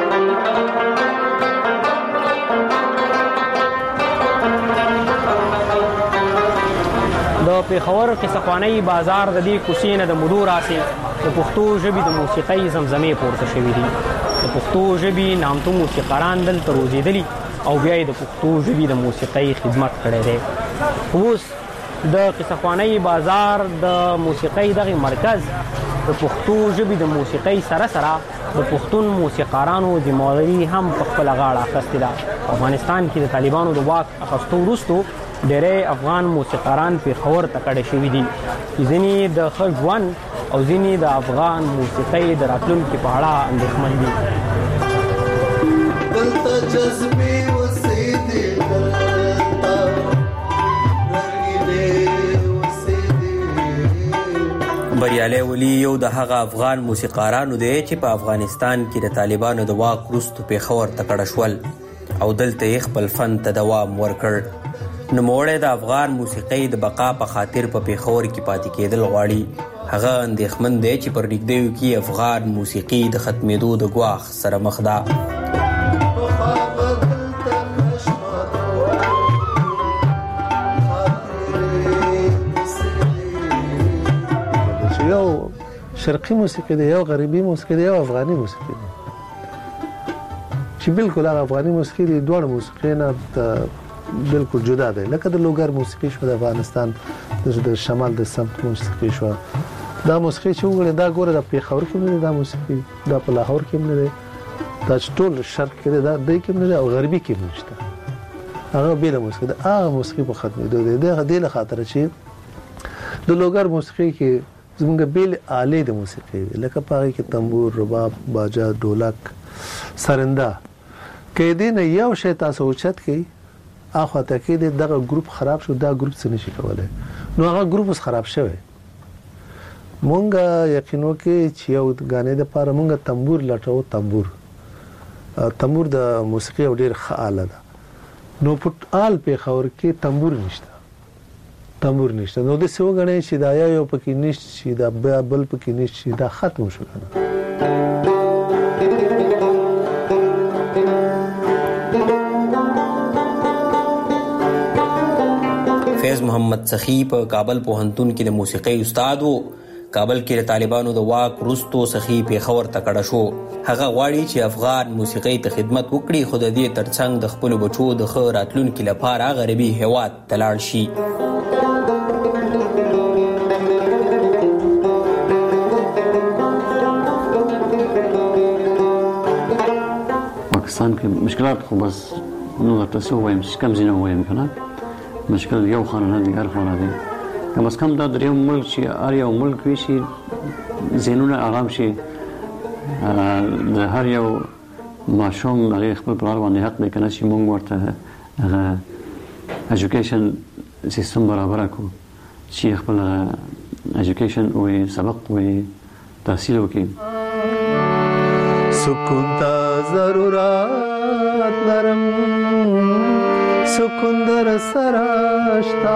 د پېښور قصهخوانۍ بازار د دې کوڅې نه د مودو راسې د پښتو ژبې د موسیقۍ زمزمې پورته شوي دي. د پښتو ژبې نامتو موسیقاران دلته روزېدلي او بیا یې د پښتو ژبې د موسیقۍ خدمت کړی دی. اوس د قصهخوانۍ بازار د موسیقۍ دغه مرکز د پښتو ژبې د موسیقۍ سره سره د پښتون موسیقارانو ذمه‌داري هم په خپله غاړه اخیستې ده. افغانستان کې د طالبانو د واک اخیستو وروستو ډېری افغان موسیقاران پېښور ته کډه شوي دي چې ځینې د ښه ژوند او ځینې د افغان موسیقۍ د راتلونکي په اړه اندېښمن دي. بریالی ولی یو د هغه افغان موسیقارانو دی چې په افغانستان کې د طالبانو د واک وروسته پېښور ته کډه شول او دلته یې خپل فن ته دوام ورکړ. نوموړی د افغان موسیقۍ د بقا په خاطر په پېښور کې پاتې کېدل غواړي. هغه اندېښمن دی چې پر نږدېیو کې افغان موسیقي د ختمېدو د ګواښ سره مخ ده. یو شرقي موسیقي دی، یو غربي موسیقي دی، یو افغاني موسیقي دی چې بالکل هغه افغاني موسیقي دی دواړه موسیقي نه بالکل جدا دی. لکه د لوګر موسیقي شو د افغانستان، د شمال د سمت موسیقي شو. دا موسیقي چې وګورئ دا ګوره د پېښور کې نه دی، دا موسیقي دا په لاهور کې نه دی، دا چې ټول شرق کې دی دا دی کې نه دی او غربي کې نشته. هغه بېله موسیقي ده، هغه موسیقي په ختمېدو دی. دې له خاطره چې د لوګر موسیقي کې زمونږ بیل آلې د موسیقي دي، لکه په هغې کې تنبور، رباب، باجه، ډولک، سرنده. که دې نه یو شی تاسو اوچت کړئ اخوا ته کې دغه ګروپ خراب شو، دا ګروپ څه نشي کولی، نو هغه ګروپ اوس خراب شوی. مونږ یقین وکړئ چې یو ګانې دپاره مونږ تنبور لټوو. تنبور د موسیقي یو ډېر ښه آله ده، نو په آل پېښور کې تنبور نشته. نو داسې وګڼئ چې دا یو پکې نشته چې دا بل پکې نشته چې دا ختم شو که نه. فیض محمد سخی په کابل پوهنتون کې د موسیقۍ استاد و. کابل کې د طالبانو د واک وروستو سخي پیښور ته کډه شو. هغه غواړي چې افغان موسیقۍ ته خدمت وکړي، خو د دې ترڅنګ د خپلو بچو د ښه راتلونکي لپاره غربي هیواد ته لاړ شي. پاکستان کې مشکلات خو بس نو درته څه ووایم چې کم ځینې ووایم که نه، مشکل یو خانه نه دی، هر خانه دی. کم از کم دا درېیم ملک چې هر یو ملک وي چې ذهنونه آرام شي، د هر یو ماشوم هغې خپل پلار باندې حق دی که نه چې موږ ورته هغه ایجوکیشن سیستم برابره کړو چې خپل ایجوکیشن وي، سبق وي، تحصیل وکړي. سکون تا ضرورت لرم، سکون در سراشتا،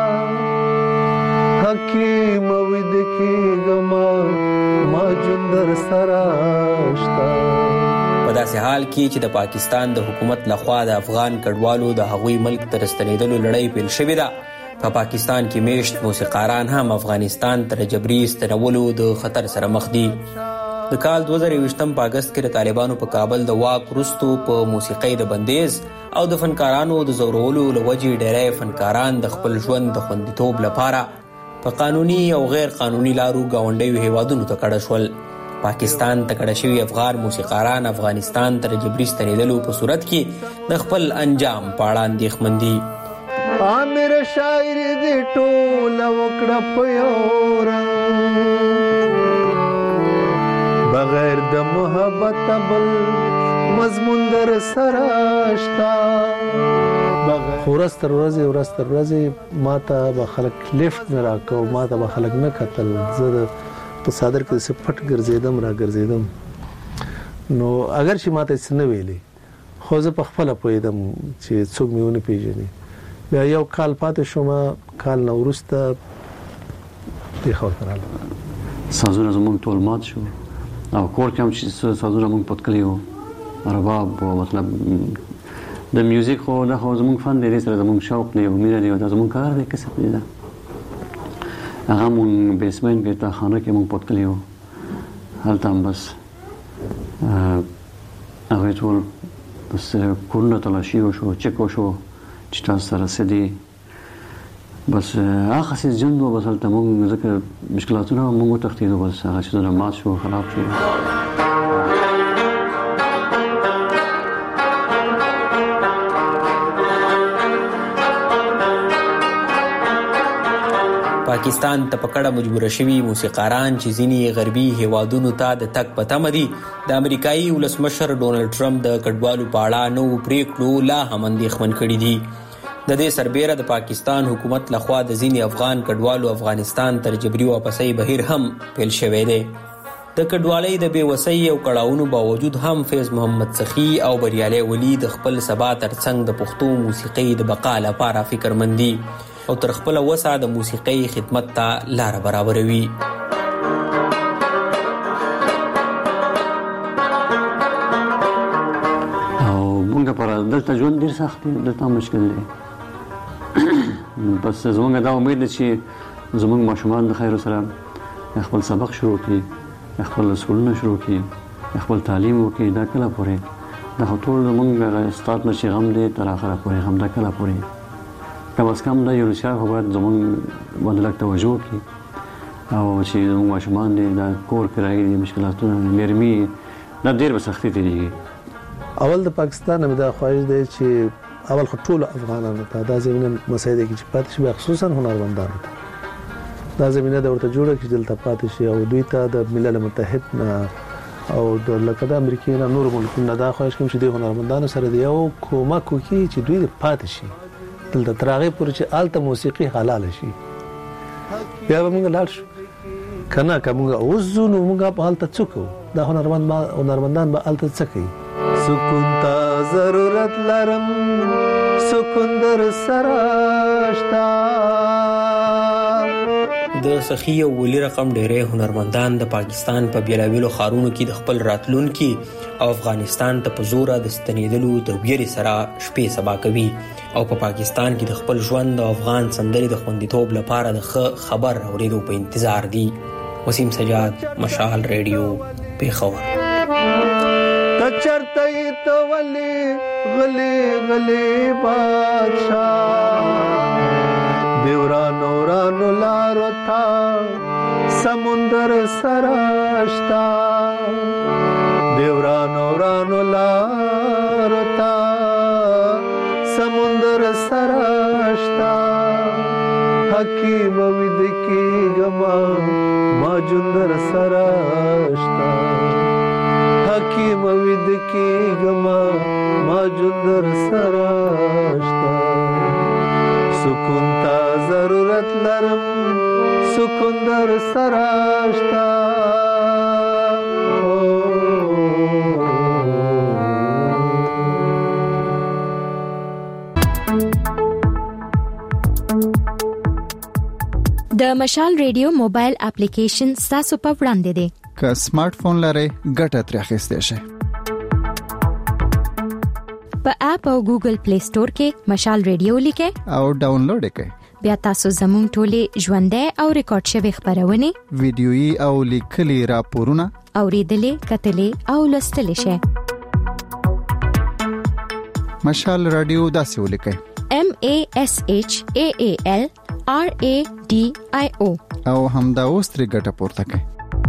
حکیم وید کی گما ما جون در سراشتا. په داسې حال کې چې د پاکستان د حکومت لخوا د افغان کډوالو د هغوی ملک ته راستنېدلو لړۍ پیل شوې ده. په پاکستان کې میشت موسیقاران هم افغانستان ته جبري ستنولو د خطر سره مخ دي. د کال 2020 په اگست کې د طالبانو په کابل د واک وروستو په موسیقۍ د بندیز او د فنکارانو د زورولو له وجې ډیری فنکاران د خپل ژوند د خوندیتوب لپاره په قانوني او غیر قانوني لارو ګاونډیو هیوادونو ته کډه شول. پاکستان ته کډه شوي افغان موسیقاران افغانستان ته جبري ستنېدلو په صورت کې د خپل انجام په اړه اندېښمن دي. عامر شاعر دې ټوله وکړه په یو رنګ، بغیر د محبت بل مضمون در سره شتا. ورځ تر ورځې ما ته به خلک لیفټ نه راکو، ما ته به خلک نه کتل. زه په صادر کې څه پټ ګرځېدم، نو اگر چې ما ته څه نه ویلي، خو زه په خپله پوهېدم چې څوک مې ونه پېژني. بیا یو کال پاتې شوم، کال نه وروسته پېښور ته رالم. سازونه زموږ ټول مات شو او کور کې هم چې سازونه موږ پتکلي وو، رباب و، مطلب د میوزیک خو دا خو زموږ فن دی، دې سره زموږ شوق دی او مینه دی او دا زموږ کار دی، کسب دی. دا هغه موږ بیسمین کې تا خانه کې موږ پتکلي وو، هلته هم بس هغوی ټول بس کورونه تلاشي وشو، چک وشو چې تاسو سره څه دي. بس هغه څه ژوند و، بس هلته موږ ځکه مشکلاتونه موږ وتښتېدو، بس هغه څیزونه مات شو، خراب شو. پاکستان ته په کډه مجبوره شوي موسیقاران چې ځینې غربي هیوادونو ته د تګ په تمه دي، د امریکایي ولسمشر ډونالډ ټرمپ د کډوالو په اړه نوو پریکړو لا هم اندېښمن کړي دي. د دې سربیره د پاکستان حکومت لخوا د ځینې افغان کډوالو افغانستان تر جبري واپسۍ بهیر هم پیل شوی دی. د کډوالۍ د بېوسۍ او کړاوونو باوجود هم فیض محمد سخي او بریالی ولی د خپل سبا ترڅنګ د پښتو موسیقۍ د بقا لپاره فکرمند دي او تر خپله وسه د موسیقۍ خدمت ته لاره برابروي. او موږ پر دلته ژوند ډېر سخت دی، دلته مشکل دی. بس زموږ دا امید دی چې زموږ ماشومان د خیرو سره خپل سبق شروع کړي، خپل سکولونه شروع کړي، خپل تعلیم وکړي. دا کله پورې دا خو ټول زموږ ستارت نه چې غم دی تر آخره پورې هم دا کله پورې کم از کم دا یونیسیف خو باید زموږ باندې لږ توجه وکړي او چې زموږ ماشومان دي دا کور کرایې دي، مشکلاتونه نرمي دا ډېر به سختي تېرېږي. اول د پاکستان نه دا خواهش دی چې اول خو ټولو افغانانو ته دا زمینه مساعده کړي چې پاتې شي، خصوصا هنرمندانو ته دا زمینه د ورته جوړه کړي چې دلته پاتې شي او دوی ته د ملل متحد نه او د لکه د امریکا نه نور ملکونو نه دا خواهش کوم چې د هنرمندانو سره دی او کومک وکړي چې دوی پاتې شي دلته تر هغې پورې چې هلته موسیقي حلاله شي. بیا به موږ لاړ شو، که نه که موږ اوس ځو نو موږ به هلته څه کوو؟ دا هنرمندان به هلته څه کوي؟ سکون ته ضرورت لرم، سکون در سره شته. د سخي او ولي رقم ډېری هنرمندان د پاکستان په بیلابیلو ښارونو کې د خپل راتلونکي او افغانستان ته په زوره د ستنېدلو د ویرې سره شپې سبا کوي او په پاکستان کې د خپل ژوند او افغان سندرې د خوندیتوب لپاره د ښه خبر اورېدو په انتظار دي. وسیم سجاد، مشال ریډیو، پیښور. تچرتای تو ولی غلی غلی بادشاہ دیورانو رانو لارو تا سمندر سراشتا دیورانو رانو لارو تا سمندر سراشتا حکیم وید کی گما ماجندر سراشتا حکیم وید کی گما ماجندر سراشتا سکون تا ضرورت لرم سکون در سراشتا د مشال ریډیو موبایل اپلیکیشن تاسو په وړاندې دی. که سمارټ فون لرئ ګټه ترې اخیستئ شئ. په اپ او ګوګل پلی سٹور کې مشال ریډیو لیکئ او ډاونلوډ کړئ. بیا تاسو زموږ ټولې ژوندۍ او ریکارډ شوی خبرونه، ویډیويي او لیکلي راپورونه اوریدلې، کتلې او لوستلې شئ. مشال رادیو داسې ولیکئ: MASHAALRADIO او همدا اوس ترې ګټه پورته کړئ.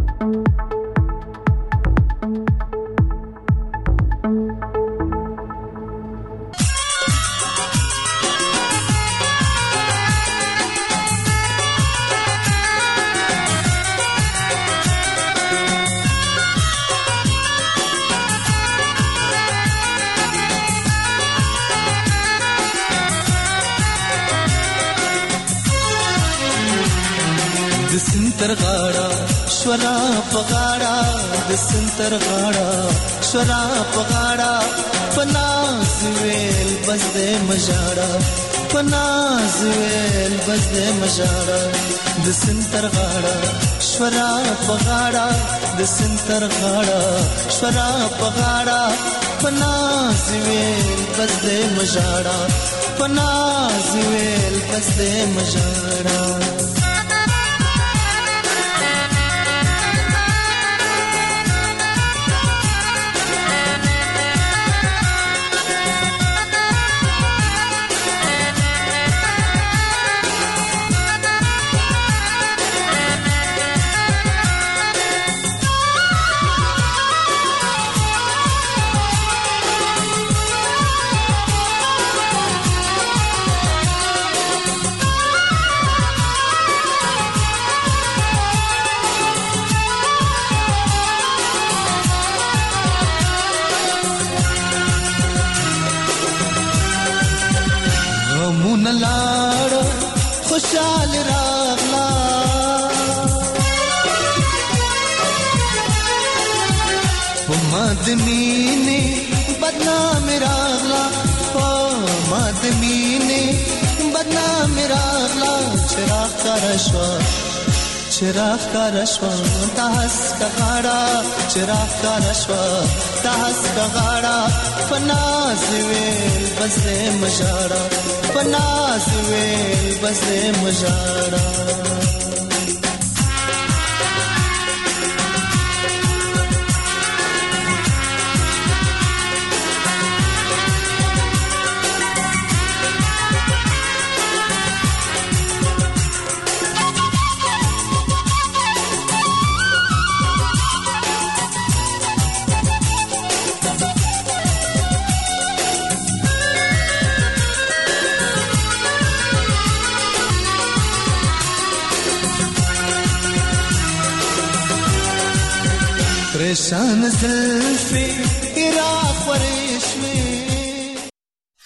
د سنتر غاړه شورا پغاړه د سنتر غاړه شورا پغاړه پناز ویل بس دې مجاړه پناز ویل بس دې مجاړه د سنتر غاړه شورا پغاړه د سنتر غاړه شورا پغاړه پناز ویل بس دې مجاړه پناز ویل بس دې مجاړه خوشحال راغلا مادمینه بدنام راغلا مادمینه بدنام راغلا چراغ کا رشوا تاس کا غاڑا چراغ کا رشوا تاس کا غاڑا پناز ویل بس مجاڑا پناز ویل بس مجاڑا پریشان زلفی عراق وری